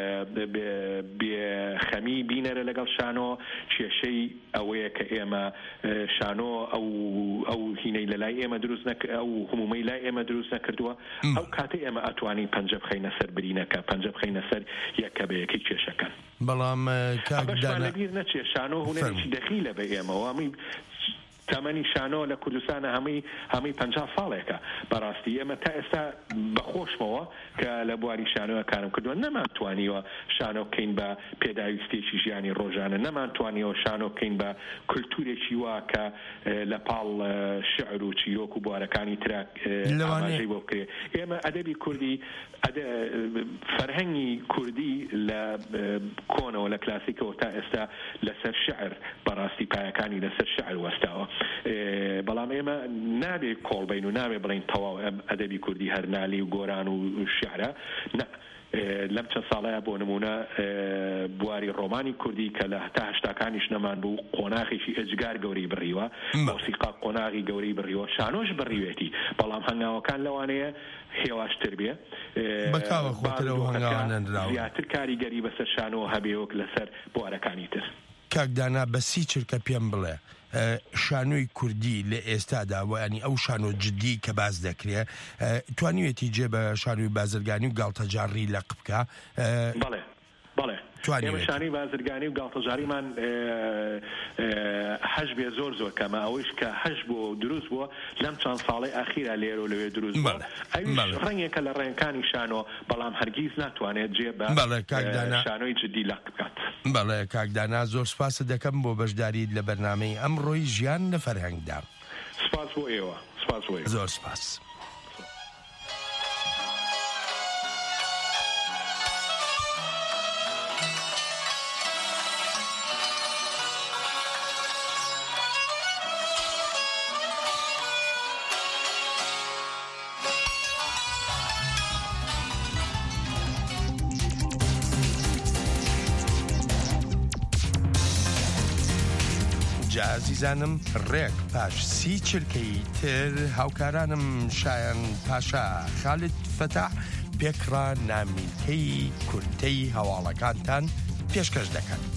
بێخەمی بینەرە لەگەڵ شانۆ کێشەی ئەوەیە کە ئێمە شانۆ ئەو هینەی لە لای ئێمە دروست ئەو هەمومەی لای ئێمە دروست نەکردووە ئەو کاتە ئێمە ئەتوانین پەنجە بخەینە سەر برینەکە پەنجە بخەینە سەر یەکە بە یەکەی کێشەکان بەڵام کاکدانە لەبیر نەچێ شانۆ هونەرێکی دەخیلە بە ئێمەوە تەمەنی شانۆ لە کوردستانە هەمووی 50 ساڵێکە بەڕاستی ئێمە تا ئێستا بەخۆشمەوە کە لە بواری شانۆە کارم کردووە نەمانتوانیوە شانۆ بکەین بە پێداویستێکی ژیانی ڕۆژانە نەمانتوانیەوە شانۆ بکەین بە کولتورێکی وا کە لە پاڵ شعر و چیرۆک و بوارەکانی ترا ئاماژەی بۆ بکرێ ئێمە ئەدەبی کوردی فەرهەنگی کوردی لە کۆنەوە لە کلاسیکەوە تا ئێستا لەسەر شعر بەڕاستی پایەکانی لەسەر شعر وەستاوە بەڵام ئێمە نابێ کۆڵبین و نابێ بڵین تەواو ئەم ئەدەبی کوردی هەر نالی و گۆران و شعرە لەم چەند ساڵەیە بۆ نمونە بواری ڕۆمانی کوردی کە لە هەتا هەشتاکانیش نەمان بوو قۆناغێکی ئەجگار گەورەی بڕیوە مۆسیقا قۆناغی گەورەی بڕیوە شانۆش بڕیوێتی بەڵام هەنگاوەکان لەوانەیە هێواشتر بێ زیاتر کاریگەری بەسەر شانۆ هەبێوەک لەسەر بوارەکانی تر کاکدانا بەسی چرکە پێم بڵێ شانۆی کوردی لە ئێستادا وانی ئەو شانۆ جدی کە باز دەکرێت توانیوێتی جێ بە شانۆی بازرگانی و گاڵتەجاری لەق بکە بەڵێ ئێمە شانۆی بازرگانی و گاڵتەجاریمان 8 هەش بێ زۆر کەمە ئەوەیش کە هەش بۆ دروست بووە لەم چەند ساڵی ئاخیرا لێرە و لەوێ دروست بووە ئەویش ڕەنگێکە لە ڕێنکانی شانۆ بەڵام هەرگیز ناتوانێت جێ بە شانۆی جدی لاک بکات. بەڵێ کاکدانا زۆر سپاس دەکەم بۆ بەشداریت لە بەرنامەی ئەمڕۆی ژیان لە فەرهەنگدا. سپاس بۆ ئێوە. زۆر سپاس. عزیزانم ڕێک پاش 30 چرکەی تر هاوکارانم شایان پاشا خالد فتح پێکڕا نامیلکەی کورتەی هەواڵەکانتان پێشکەش دەکەن.